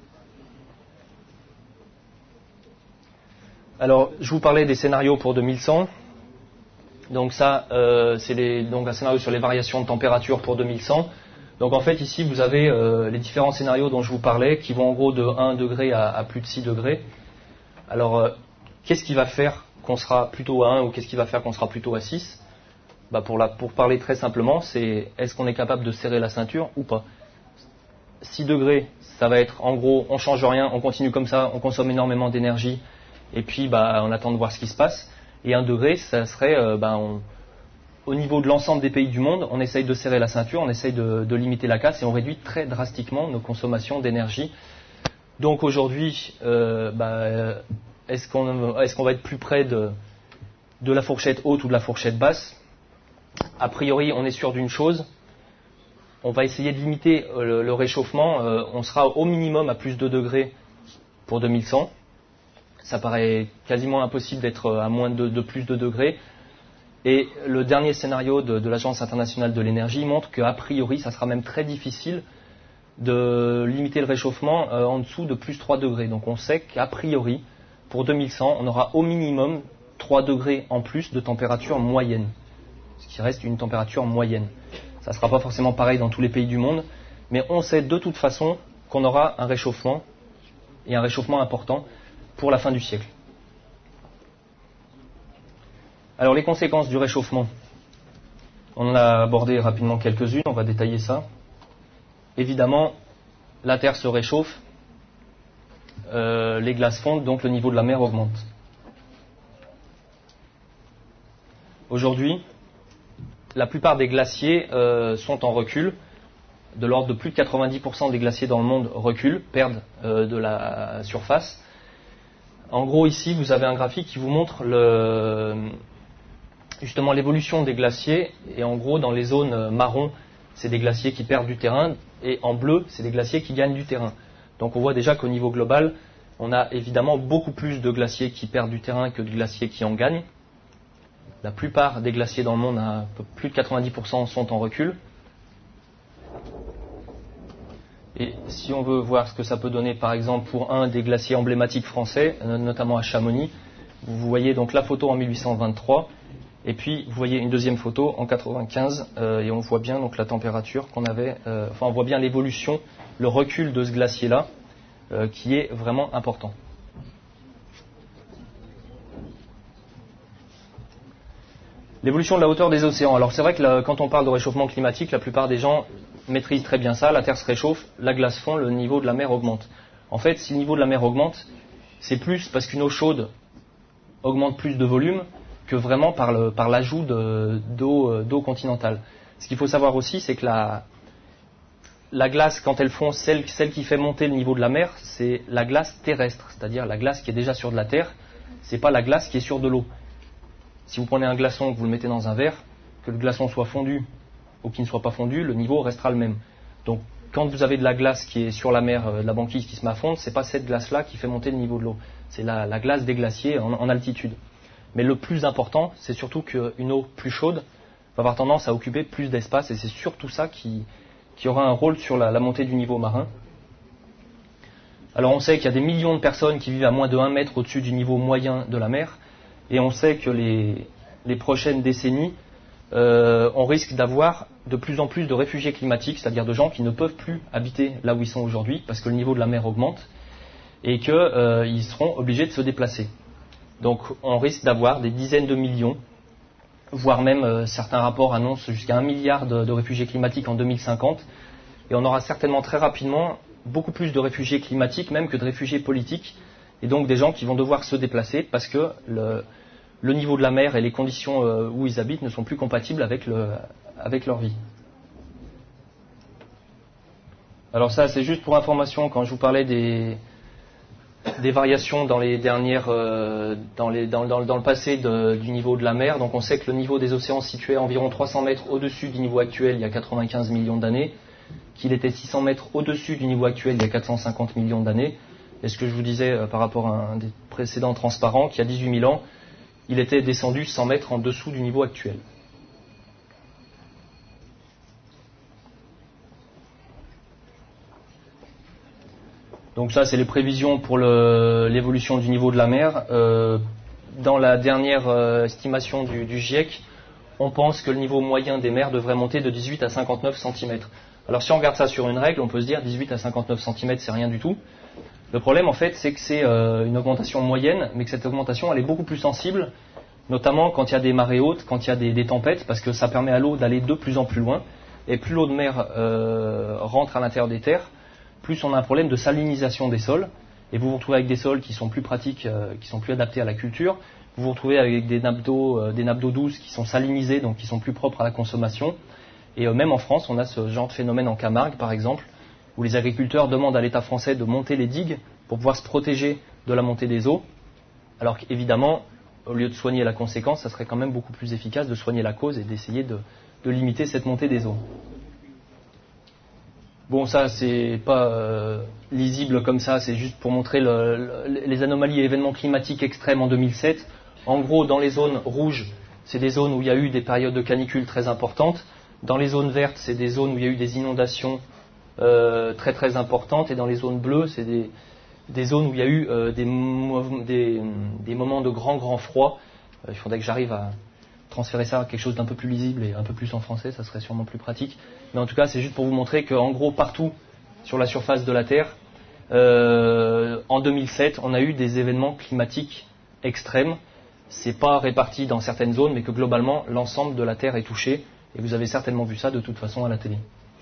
Alors, je vous parlais des scénarios pour 2100. Donc ça, c'est donc un scénario sur les variations de température pour 2100. Donc en fait, ici, vous avez les différents scénarios dont je vous parlais, qui vont en gros de 1 degré à plus de 6 degrés. Alors, qu'est-ce qui va faire qu'on sera plutôt à 1 ou qu'est-ce qui va faire qu'on sera plutôt à 6 ? Pour parler très simplement, c'est est-ce qu'on est capable de serrer la ceinture ou pas ? 6 degrés, ça va être en gros, on change rien, on continue comme ça, on consomme énormément d'énergie, et puis on attend de voir ce qui se passe. Et 1 degré, ça serait au niveau de l'ensemble des pays du monde, on essaye de serrer la ceinture, on essaye de limiter la casse et on réduit très drastiquement nos consommations d'énergie. Donc aujourd'hui, est-ce qu'on va être plus près de la fourchette haute ou de la fourchette basse ? A priori, on est sûr d'une chose, on va essayer de limiter le réchauffement, on sera au minimum à plus de 2 degrés pour 2100. Ça paraît quasiment impossible d'être à moins de plus de degrés. Et le dernier scénario de l'Agence internationale de l'énergie montre qu'a priori, ça sera même très difficile de limiter le réchauffement en dessous de plus 3 degrés. Donc on sait qu'a priori, pour 2100, on aura au minimum 3 degrés en plus de température moyenne. Ce qui reste une température moyenne. Ça ne sera pas forcément pareil dans tous les pays du monde, mais on sait de toute façon qu'on aura un réchauffement, et un réchauffement important, pour la fin du siècle. Alors les conséquences du réchauffement, on en a abordé rapidement quelques-unes, on va détailler ça. Évidemment, la Terre se réchauffe, les glaces fondent, donc le niveau de la mer augmente. Aujourd'hui, la plupart des glaciers sont en recul, de l'ordre de plus de 90% des glaciers dans le monde reculent, perdent de la surface. En gros, ici, vous avez un graphique qui vous montre justement l'évolution des glaciers. Et en gros, dans les zones marron, c'est des glaciers qui perdent du terrain. Et en bleu, c'est des glaciers qui gagnent du terrain. Donc on voit déjà qu'au niveau global, on a évidemment beaucoup plus de glaciers qui perdent du terrain que de glaciers qui en gagnent. La plupart des glaciers dans le monde, plus de 90%, sont en recul. Et si on veut voir ce que ça peut donner, par exemple, pour un des glaciers emblématiques français, notamment à Chamonix, vous voyez donc la photo en 1823, et puis vous voyez une deuxième photo en 95, et on voit bien donc la température qu'on avait, on voit bien l'évolution, le recul de ce glacier-là, qui est vraiment important. L'évolution de la hauteur des océans. Alors c'est vrai que quand on parle de réchauffement climatique, la plupart des gens maîtrisent très bien ça. La Terre se réchauffe, la glace fond, le niveau de la mer augmente. En fait, si le niveau de la mer augmente, c'est plus parce qu'une eau chaude augmente plus de volume que vraiment par l'ajout d'eau continentale. Ce qu'il faut savoir aussi, c'est que la glace, quand elle fond, celle qui fait monter le niveau de la mer, c'est la glace terrestre, c'est-à-dire la glace qui est déjà sur de la terre, c'est pas la glace qui est sur de l'eau. Si vous prenez un glaçon, que vous le mettez dans un verre, que le glaçon soit fondu ou qu'il ne soit pas fondu, le niveau restera le même. Donc, quand vous avez de la glace qui est sur la mer, de la banquise qui se met à fondre, c'est pas cette glace-là qui fait monter le niveau de l'eau. C'est la glace des glaciers en altitude. Mais le plus important, c'est surtout qu'une eau plus chaude va avoir tendance à occuper plus d'espace, et c'est surtout ça qui aura un rôle sur la montée du niveau marin. Alors, on sait qu'il y a des millions de personnes qui vivent à moins de 1 mètre au-dessus du niveau moyen de la mer. Et on sait que les prochaines décennies, on risque d'avoir de plus en plus de réfugiés climatiques, c'est-à-dire de gens qui ne peuvent plus habiter là où ils sont aujourd'hui parce que le niveau de la mer augmente et qu'ils seront obligés de se déplacer. Donc on risque d'avoir des dizaines de millions, voire même certains rapports annoncent jusqu'à 1 milliard de réfugiés climatiques en 2050, et on aura certainement très rapidement beaucoup plus de réfugiés climatiques même que de réfugiés politiques, et donc des gens qui vont devoir se déplacer parce que le niveau de la mer et les conditions où ils habitent ne sont plus compatibles avec leur vie. Alors ça, c'est juste pour information, quand je vous parlais des variations dans les dernières, dans le passé du niveau de la mer. Donc on sait que le niveau des océans se situait environ 300 mètres au-dessus du niveau actuel il y a 95 millions d'années, qu'il était 600 mètres au-dessus du niveau actuel il y a 450 millions d'années. Et ce que je vous disais par rapport à un des précédents transparents, qu'il y a 18 000 ans, il était descendu 100 mètres en dessous du niveau actuel. Donc ça, c'est les prévisions pour l'évolution du niveau de la mer. Dans la dernière estimation du GIEC, on pense que le niveau moyen des mers devrait monter de 18 à 59 cm. Alors si on regarde ça sur une règle, on peut se dire 18 à 59 cm, c'est rien du tout. Le problème, en fait, c'est que c'est une augmentation moyenne, mais que cette augmentation, elle est beaucoup plus sensible, notamment quand il y a des marées hautes, quand il y a des tempêtes, parce que ça permet à l'eau d'aller de plus en plus loin. Et plus l'eau de mer rentre à l'intérieur des terres, plus on a un problème de salinisation des sols. Et vous vous retrouvez avec des sols qui sont plus pratiques, qui sont plus adaptés à la culture. Vous vous retrouvez avec des nappes d'eau douce qui sont salinisées, donc qui sont plus propres à la consommation. Et même en France, on a ce genre de phénomène en Camargue, par exemple, où les agriculteurs demandent à l'État français de monter les digues pour pouvoir se protéger de la montée des eaux. Alors qu'évidemment, au lieu de soigner la conséquence, ça serait quand même beaucoup plus efficace de soigner la cause et d'essayer de limiter cette montée des eaux. Bon, ça, c'est pas lisible comme ça, c'est juste pour montrer les anomalies et événements climatiques extrêmes en 2007. En gros, dans les zones rouges, c'est des zones où il y a eu des périodes de canicule très importantes. Dans les zones vertes, c'est des zones où il y a eu des inondations très très importantes. Et dans les zones bleues, c'est des zones où il y a eu des moments de grand froid. Il faudrait que j'arrive à transférer ça à quelque chose d'un peu plus lisible et un peu plus en français, ça serait sûrement plus pratique. Mais en tout cas, c'est juste pour vous montrer qu'en gros, partout sur la surface de la Terre, en 2007, on a eu des événements climatiques extrêmes. C'est pas réparti dans certaines zones, mais que globalement, l'ensemble de la Terre est touché. Et vous avez certainement vu ça de toute façon à la télé.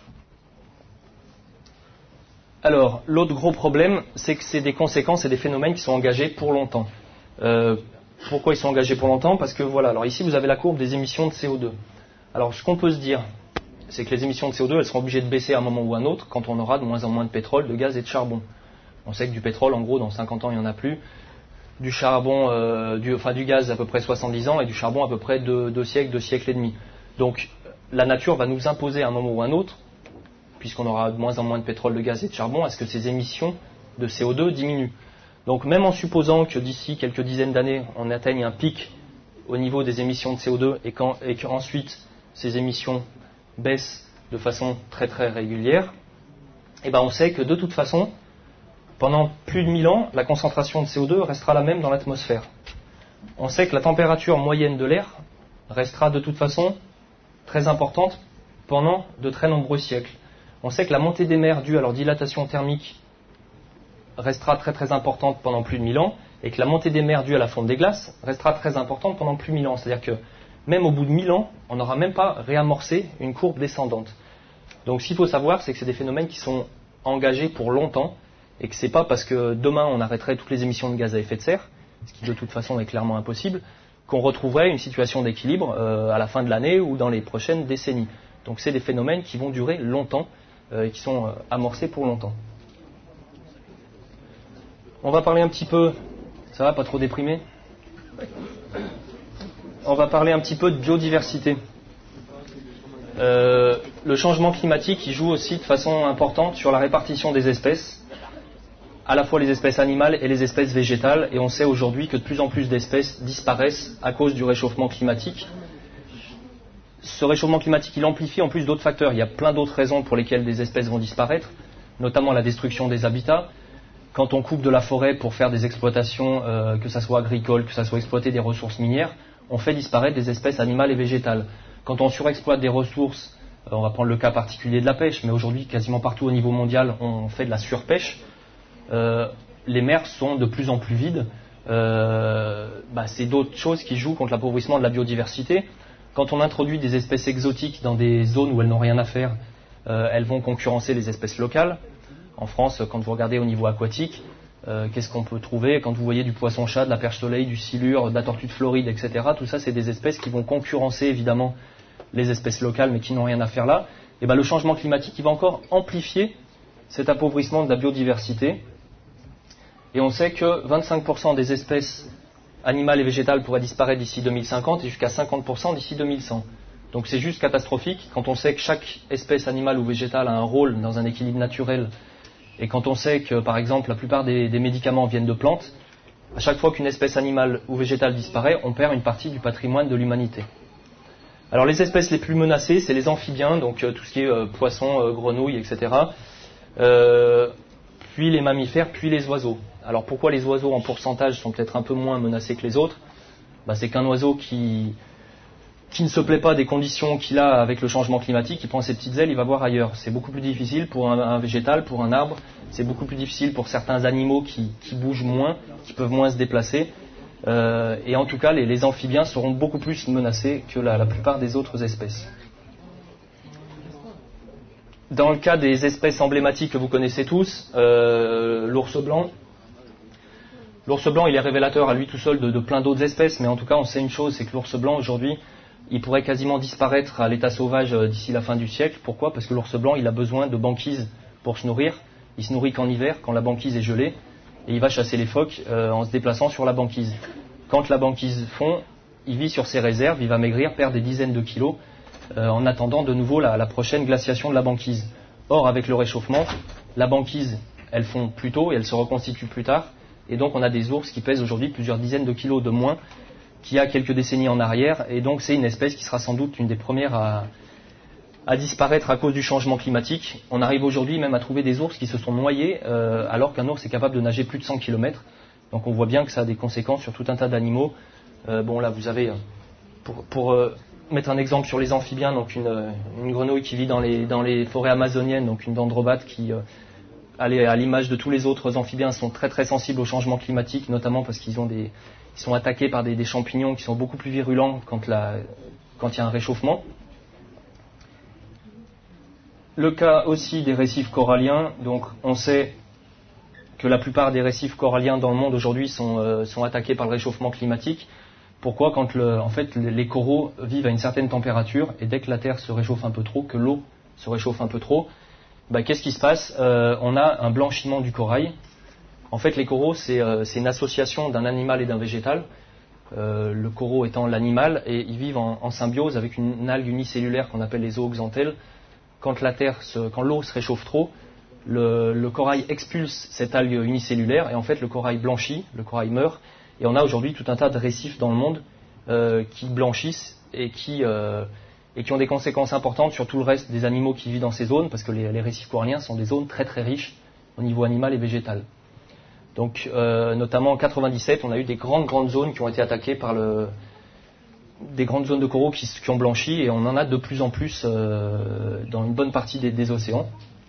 Alors, l'autre gros problème, c'est que c'est des conséquences et des phénomènes qui sont engagés pour longtemps. Pourquoi ils sont engagés pour longtemps ? Parce que voilà, alors ici vous avez la courbe des émissions de CO2. Alors ce qu'on peut se dire, c'est que les émissions de CO2, elles seront obligées de baisser à un moment ou à un autre quand on aura de moins en moins de pétrole, de gaz et de charbon. On sait que du pétrole, en gros, dans 50 ans, il n'y en a plus. Du charbon, du gaz à peu près 70 ans et du charbon à peu près 2 siècles et demi. Donc la nature va nous imposer à un moment ou à un autre, puisqu'on aura de moins en moins de pétrole, de gaz et de charbon, à ce que ces émissions de CO2 diminuent. Donc même en supposant que d'ici quelques dizaines d'années, on atteigne un pic au niveau des émissions de CO2 et qu'ensuite ces émissions baissent de façon très très régulière, et ben on sait que de toute façon, pendant plus de 1000 ans, la concentration de CO2 restera la même dans l'atmosphère. On sait que la température moyenne de l'air restera de toute façon très importante pendant de très nombreux siècles. On sait que la montée des mers due à leur dilatation thermique restera très très importante pendant plus de 1000 ans, et que la montée des mers due à la fonte des glaces restera très importante pendant plus de 1000 ans. C'est-à-dire que même au bout de 1000 ans, on n'aura même pas réamorcé une courbe descendante. Donc ce qu'il faut savoir, c'est que c'est des phénomènes qui sont engagés pour longtemps, et que c'est pas parce que demain on arrêterait toutes les émissions de gaz à effet de serre, ce qui de toute façon est clairement impossible, qu'on retrouverait une situation d'équilibre à la fin de l'année ou dans les prochaines décennies. Donc c'est des phénomènes qui vont durer longtemps, et qui sont amorcés pour longtemps. On va parler un petit peu, ça va, pas trop déprimé ? On va parler un petit peu de biodiversité. Le changement climatique, il joue aussi de façon importante sur la répartition des espèces, à la fois les espèces animales et les espèces végétales, et on sait aujourd'hui que de plus en plus d'espèces disparaissent à cause du réchauffement climatique. Ce réchauffement climatique, il amplifie en plus d'autres facteurs. Il y a plein d'autres raisons pour lesquelles des espèces vont disparaître, notamment la destruction des habitats. Quand on coupe de la forêt pour faire des exploitations, que ça soit agricole, que ça soit exploiter des ressources minières, on fait disparaître des espèces animales et végétales. Quand on surexploite des ressources, on va prendre le cas particulier de la pêche, mais aujourd'hui quasiment partout au niveau mondial on fait de la surpêche, les mers sont de plus en plus vides. C'est d'autres choses qui jouent contre l'appauvrissement de la biodiversité. Quand on introduit des espèces exotiques dans des zones où elles n'ont rien à faire, elles vont concurrencer les espèces locales. En France, quand vous regardez au niveau aquatique, qu'est-ce qu'on peut trouver quand vous voyez du poisson-chat, de la perche-soleil, du silure, de la tortue de Floride, etc. Tout ça, c'est des espèces qui vont concurrencer évidemment les espèces locales, mais qui n'ont rien à faire là. Et le changement climatique, il va encore amplifier cet appauvrissement de la biodiversité. Et on sait que 25% des espèces animales et végétales pourraient disparaître d'ici 2050 et jusqu'à 50% d'ici 2100. Donc c'est juste catastrophique quand on sait que chaque espèce animale ou végétale a un rôle dans un équilibre naturel. Et quand on sait que, par exemple, la plupart des médicaments viennent de plantes, à chaque fois qu'une espèce animale ou végétale disparaît, on perd une partie du patrimoine de l'humanité. Alors les espèces les plus menacées, c'est les amphibiens, donc tout ce qui est poissons, grenouilles, etc. Puis les mammifères, puis les oiseaux. Alors pourquoi les oiseaux en pourcentage sont peut-être un peu moins menacés que les autres ? C'est qu'un oiseau qui ne se plaît pas des conditions qu'il a avec le changement climatique, il prend ses petites ailes, il va voir ailleurs. C'est beaucoup plus difficile pour un végétal, pour un arbre, c'est beaucoup plus difficile pour certains animaux qui bougent moins, qui peuvent moins se déplacer. Et en tout cas, les amphibiens seront beaucoup plus menacés que la plupart des autres espèces. Dans le cas des espèces emblématiques que vous connaissez tous, l'ours blanc. L'ours blanc, il est révélateur à lui tout seul de plein d'autres espèces, mais en tout cas, on sait une chose, c'est que l'ours blanc, aujourd'hui, il pourrait quasiment disparaître à l'état sauvage d'ici la fin du siècle. Pourquoi ? Parce que l'ours blanc, il a besoin de banquise pour se nourrir. Il se nourrit qu'en hiver, quand la banquise est gelée, et il va chasser les phoques en se déplaçant sur la banquise. Quand la banquise fond, il vit sur ses réserves, il va maigrir, perdre des dizaines de kilos, en attendant de nouveau la prochaine glaciation de la banquise. Or, avec le réchauffement, la banquise, elle fond plus tôt et elle se reconstitue plus tard. Et donc on a des ours qui pèsent aujourd'hui plusieurs dizaines de kilos de moins qu'il y a quelques décennies en arrière. Et donc c'est une espèce qui sera sans doute une des premières à disparaître à cause du changement climatique. On arrive aujourd'hui même à trouver des ours qui se sont noyés alors qu'un ours est capable de nager plus de 100 km. Donc on voit bien que ça a des conséquences sur tout un tas d'animaux. Là vous avez, pour mettre un exemple sur les amphibiens, donc une grenouille qui vit dans les forêts amazoniennes, donc une dendrobate qui... à l'image de tous les autres amphibiens, sont très très sensibles au changement climatique, notamment parce qu'ils sont attaqués par des champignons qui sont beaucoup plus virulents quand il y a un réchauffement. Le cas aussi des récifs coralliens, donc on sait que la plupart des récifs coralliens dans le monde aujourd'hui sont attaqués par le réchauffement climatique. Pourquoi ? Quand les coraux vivent à une certaine température, et dès que la Terre se réchauffe un peu trop, que l'eau se réchauffe un peu trop, qu'est-ce qui se passe ? On a un blanchiment du corail. En fait, les coraux, c'est une association d'un animal et d'un végétal. Le coraux étant l'animal, et ils vivent en symbiose avec une algue unicellulaire qu'on appelle les zooxanthelles. Quand l'eau se réchauffe trop, le corail expulse cette algue unicellulaire, et en fait, le corail blanchit, le corail meurt. Et on a aujourd'hui tout un tas de récifs dans le monde qui blanchissent et qui ont des conséquences importantes sur tout le reste des animaux qui vivent dans ces zones, parce que les récifs coralliens sont des zones très très riches au niveau animal et végétal. Donc, notamment en 97, on a eu des grandes zones qui ont été attaquées par des grandes zones de coraux qui ont blanchi, et on en a de plus en plus dans une bonne partie des océans.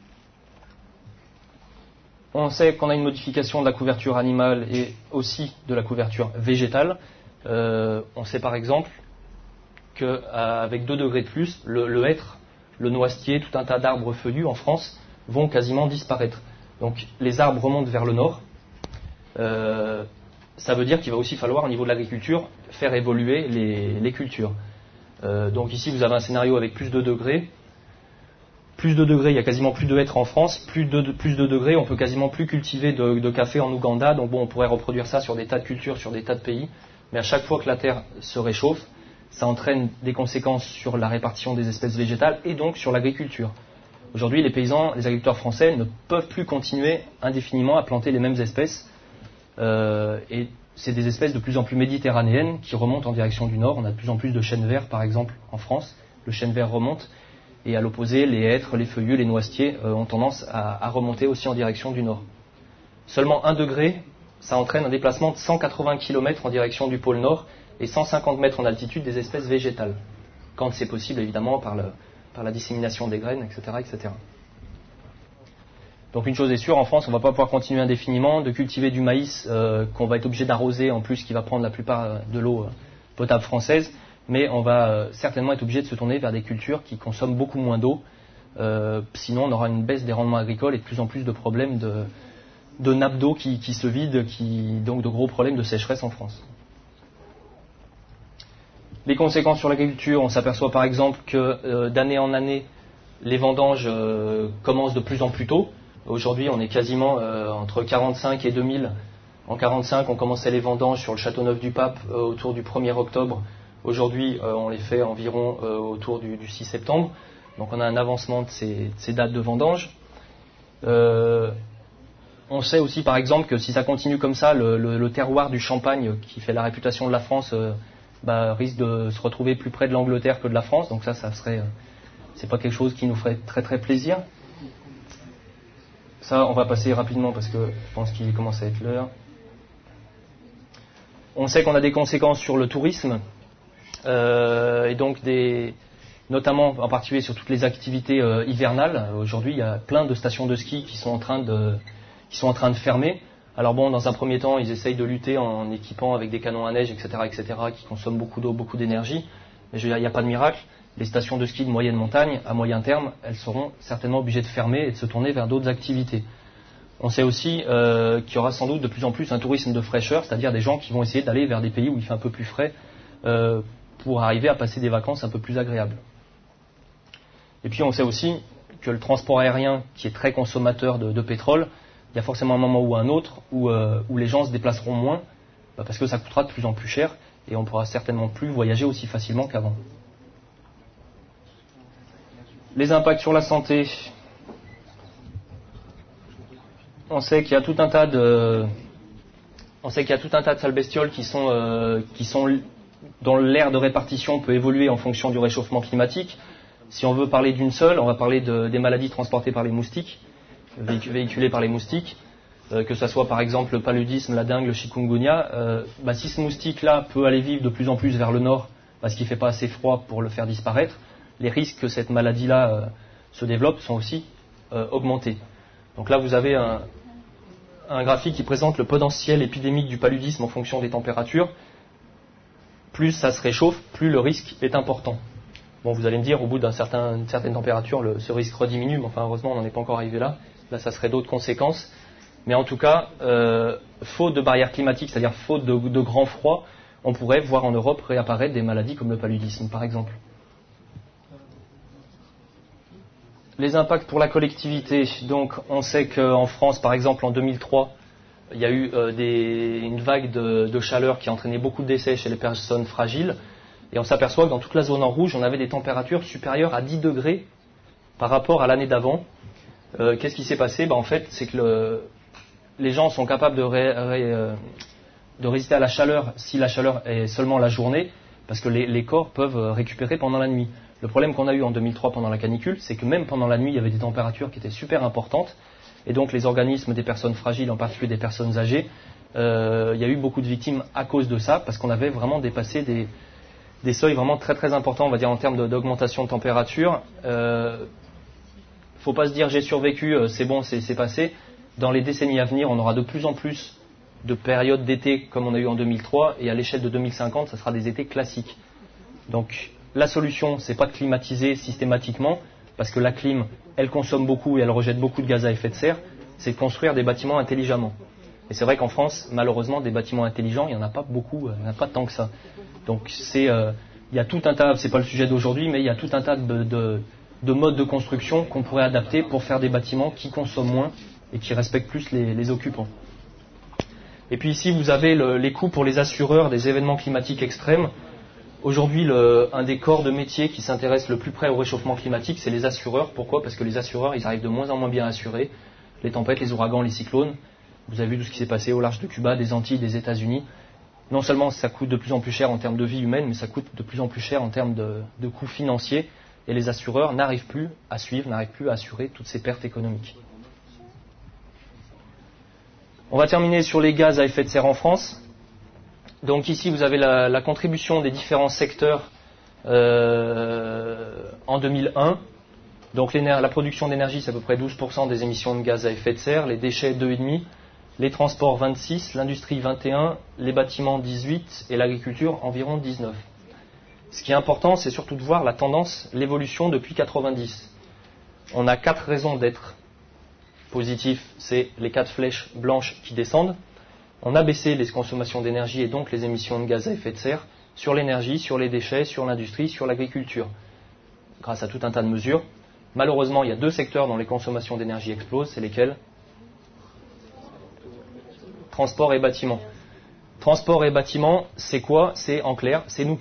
On sait qu'on a une modification de la couverture animale et aussi de la couverture végétale. On sait par exemple qu'avec 2 degrés de plus, le hêtre, le noisetier, tout un tas d'arbres feuillus en France vont quasiment disparaître. Donc les arbres remontent vers le nord. Ça veut dire qu'il va aussi falloir, au niveau de l'agriculture, faire évoluer les cultures. Donc ici, vous avez un scénario avec plus de degrés. Plus de degrés, il y a quasiment plus de hêtres en France. Plus de degrés, on peut quasiment plus cultiver de café en Ouganda. Donc on pourrait reproduire ça sur des tas de cultures, sur des tas de pays. Mais à chaque fois que la Terre se réchauffe, ça entraîne des conséquences sur la répartition des espèces végétales et donc sur l'agriculture. Aujourd'hui, les agriculteurs français ne peuvent plus continuer indéfiniment à planter les mêmes espèces. Et c'est des espèces de plus en plus méditerranéennes qui remontent en direction du nord. On a de plus en plus de chênes verts, par exemple, en France. Le chêne vert remonte. Et à l'opposé, les hêtres, les feuillus, les noisetiers ont tendance à remonter aussi en direction du nord. Seulement 1 degré ça entraîne un déplacement de 180 km en direction du pôle Nord et 150 mètres en altitude des espèces végétales, quand c'est possible évidemment par la dissémination des graines, etc., etc. Donc une chose est sûre, en France, on ne va pas pouvoir continuer indéfiniment de cultiver du maïs qu'on va être obligé d'arroser, en plus qui va prendre la plupart de l'eau potable française, mais on va certainement être obligé de se tourner vers des cultures qui consomment beaucoup moins d'eau, sinon on aura une baisse des rendements agricoles et de plus en plus de problèmes de nappes d'eau qui se vident, donc de gros problèmes de sécheresse en France. Les conséquences sur l'agriculture, on s'aperçoit par exemple que d'année en année, les vendanges commencent de plus en plus tôt. Aujourd'hui, on est quasiment entre 45 et 2000. En 45, on commençait les vendanges sur le Châteauneuf-du-Pape autour du 1er octobre. Aujourd'hui, on les fait environ autour du 6 septembre. Donc on a un avancement de ces dates de vendange. On sait aussi par exemple que si ça continue comme ça, le terroir du Champagne, qui fait la réputation de la France, risque de se retrouver plus près de l'Angleterre que de la France. Donc ça serait, c'est pas quelque chose qui nous ferait très très plaisir. Ça, on va passer rapidement parce que je pense qu'il commence à être l'heure. On sait qu'on a des conséquences sur le tourisme, et donc notamment en particulier sur toutes les activités hivernales. Aujourd'hui, il y a plein de stations de ski qui sont en train de fermer. Alors bon, dans un premier temps, ils essayent de lutter en équipant avec des canons à neige, etc., qui consomment beaucoup d'eau, beaucoup d'énergie. Mais il n'y a pas de miracle. Les stations de ski de moyenne montagne, à moyen terme, elles seront certainement obligées de fermer et de se tourner vers d'autres activités. On sait aussi qu'il y aura sans doute de plus en plus un tourisme de fraîcheur, c'est-à-dire des gens qui vont essayer d'aller vers des pays où il fait un peu plus frais pour arriver à passer des vacances un peu plus agréables. Et puis on sait aussi que le transport aérien, qui est très consommateur de pétrole, il y a forcément un moment ou un autre où les gens se déplaceront moins, parce que ça coûtera de plus en plus cher et on ne pourra certainement plus voyager aussi facilement qu'avant. Les impacts sur la santé. On sait qu'il y a tout un tas de sales bestioles dont l'aire de répartition peut évoluer en fonction du réchauffement climatique. Si on veut parler d'une seule, on va parler des maladies transportées par les moustiques, véhiculées par les moustiques, que ce soit par exemple le paludisme, la dengue, le chikungunya. Si ce moustique-là peut aller vivre de plus en plus vers le nord parce qu'il ne fait pas assez froid pour le faire disparaître, les risques que cette maladie-là se développe sont aussi augmentés. Donc là, vous avez un graphique qui présente le potentiel épidémique du paludisme en fonction des températures. Plus ça se réchauffe, plus le risque est important. Bon, vous allez me dire, au bout d'une certaine température, ce risque rediminue, mais enfin, heureusement, on n'en est pas encore arrivé là. Là, ça serait d'autres conséquences. Mais en tout cas, faute de barrières climatiques, c'est-à-dire faute de grand froid, on pourrait voir en Europe réapparaître des maladies comme le paludisme, par exemple. Les impacts pour la collectivité. Donc, on sait qu'en France, par exemple, en 2003, il y a eu une vague de chaleur qui a entraîné beaucoup de décès chez les personnes fragiles. Et on s'aperçoit que dans toute la zone en rouge, on avait des températures supérieures à 10 degrés par rapport à l'année d'avant. Qu'est-ce qui s'est passé ? En fait, c'est que les gens sont capables de résister à la chaleur si la chaleur est seulement la journée, parce que les corps peuvent récupérer pendant la nuit. Le problème qu'on a eu en 2003 pendant la canicule, c'est que même pendant la nuit, il y avait des températures qui étaient super importantes. Et donc les organismes des personnes fragiles, en particulier des personnes âgées, il y a eu beaucoup de victimes à cause de ça, parce qu'on avait vraiment dépassé des seuils vraiment très très importants, on va dire, en termes d'augmentation de température. Faut pas se dire j'ai survécu, c'est bon, c'est passé. Dans les décennies à venir, on aura de plus en plus de périodes d'été comme on a eu en 2003, et à l'échelle de 2050, ça sera des étés classiques. Donc la solution, c'est pas de climatiser systématiquement, parce que la clim, elle consomme beaucoup et elle rejette beaucoup de gaz à effet de serre, c'est de construire des bâtiments intelligemment. Et c'est vrai qu'en France, malheureusement, des bâtiments intelligents, il n'y en a pas beaucoup, il n'y en a pas tant que ça. Donc il y a tout un tas, c'est pas le sujet d'aujourd'hui, mais il y a tout un tas de modes de construction qu'on pourrait adapter pour faire des bâtiments qui consomment moins et qui respectent plus les occupants. Et puis ici, vous avez les coûts pour les assureurs des événements climatiques extrêmes. Aujourd'hui, un des corps de métier qui s'intéresse le plus près au réchauffement climatique, c'est les assureurs. Pourquoi ? Parce que les assureurs, ils arrivent de moins en moins bien à assurer les tempêtes, les ouragans, les cyclones. Vous avez vu tout ce qui s'est passé au large de Cuba, des Antilles, des États-Unis. Non seulement ça coûte de plus en plus cher en termes de vie humaine, mais ça coûte de plus en plus cher en termes de coûts financiers. Et les assureurs n'arrivent plus à suivre, n'arrivent plus à assurer toutes ces pertes économiques. On va terminer sur les gaz à effet de serre en France. Donc ici, vous avez la contribution des différents secteurs en 2001. Donc la production d'énergie, c'est à peu près 12% des émissions de gaz à effet de serre, les déchets 2,5%, les transports 26%, l'industrie 21%, les bâtiments 18% et l'agriculture environ 19%. Ce qui est important, c'est surtout de voir la tendance, l'évolution depuis 90. On a 4 raisons d'être positif, c'est les 4 flèches blanches qui descendent. On a baissé les consommations d'énergie et donc les émissions de gaz à effet de serre sur l'énergie, sur les déchets, sur l'industrie, sur l'agriculture, grâce à tout un tas de mesures. Malheureusement, il y a 2 secteurs dont les consommations d'énergie explosent, c'est lesquels? Transport et bâtiment. Transport et bâtiment, c'est quoi? C'est en clair, c'est nous.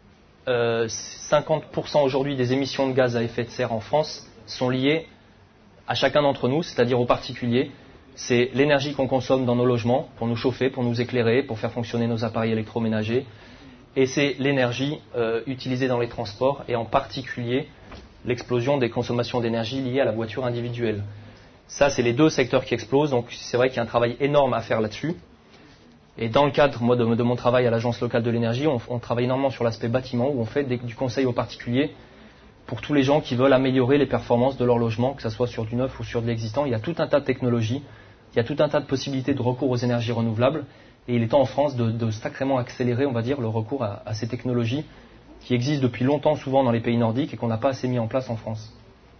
50% aujourd'hui des émissions de gaz à effet de serre en France sont liées à chacun d'entre nous, c'est-à-dire aux particuliers. C'est l'énergie qu'on consomme dans nos logements pour nous chauffer, pour nous éclairer, pour faire fonctionner nos appareils électroménagers. Et c'est l'énergie utilisée dans les transports et en particulier l'explosion des consommations d'énergie liées à la voiture individuelle. Ça, c'est les 2 secteurs qui explosent, donc c'est vrai qu'il y a un travail énorme à faire là-dessus. Et dans le cadre moi, de mon travail à l'Agence locale de l'énergie, on travaille énormément sur l'aspect bâtiment, où on fait du conseil aux particuliers pour tous les gens qui veulent améliorer les performances de leur logement, que ce soit sur du neuf ou sur de l'existant. Il y a tout un tas de technologies, il y a tout un tas de possibilités de recours aux énergies renouvelables, et il est temps en France de sacrément accélérer, on va dire, le recours à ces technologies qui existent depuis longtemps, souvent dans les pays nordiques, et qu'on n'a pas assez mis en place en France.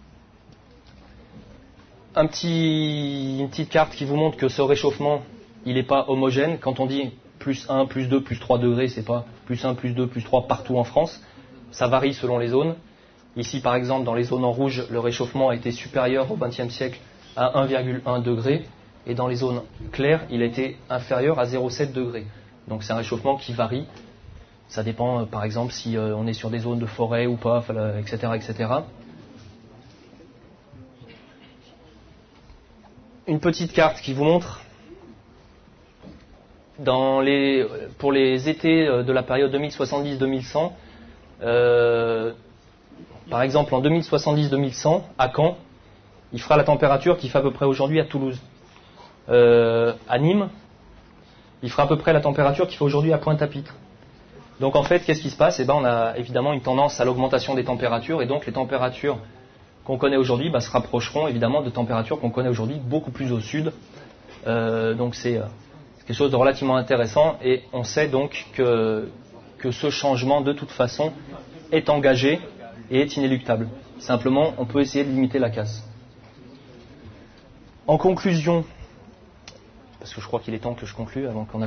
Une petite carte qui vous montre que ce réchauffement, il n'est pas homogène. Quand on dit plus 1, plus 2, plus 3 degrés, c'est pas plus 1, plus 2, plus 3 partout en France. Ça varie selon les zones. Ici, par exemple, dans les zones en rouge, le réchauffement a été supérieur au XXe siècle à 1,1 degré. Et dans les zones claires, il a été inférieur à 0,7 degré. Donc c'est un réchauffement qui varie. Ça dépend, par exemple, si on est sur des zones de forêt ou pas, etc., etc. Une petite carte qui vous montre, pour les étés de la période 2070-2100, par exemple en 2070-2100, à Caen, il fera la température qu'il fait à peu près aujourd'hui à Toulouse. À Nîmes, il fera à peu près la température qu'il fait aujourd'hui à Pointe-à-Pitre. Donc en fait, qu'est-ce qui se passe? On a évidemment une tendance à l'augmentation des températures, et donc les températures qu'on connaît aujourd'hui se rapprocheront évidemment de températures qu'on connaît aujourd'hui beaucoup plus au sud. Donc c'est quelque chose de relativement intéressant, et on sait donc que ce changement de toute façon est engagé et est inéluctable. Simplement, on peut essayer de limiter la casse. En conclusion, parce que je crois qu'il est temps que je conclue avant qu'on a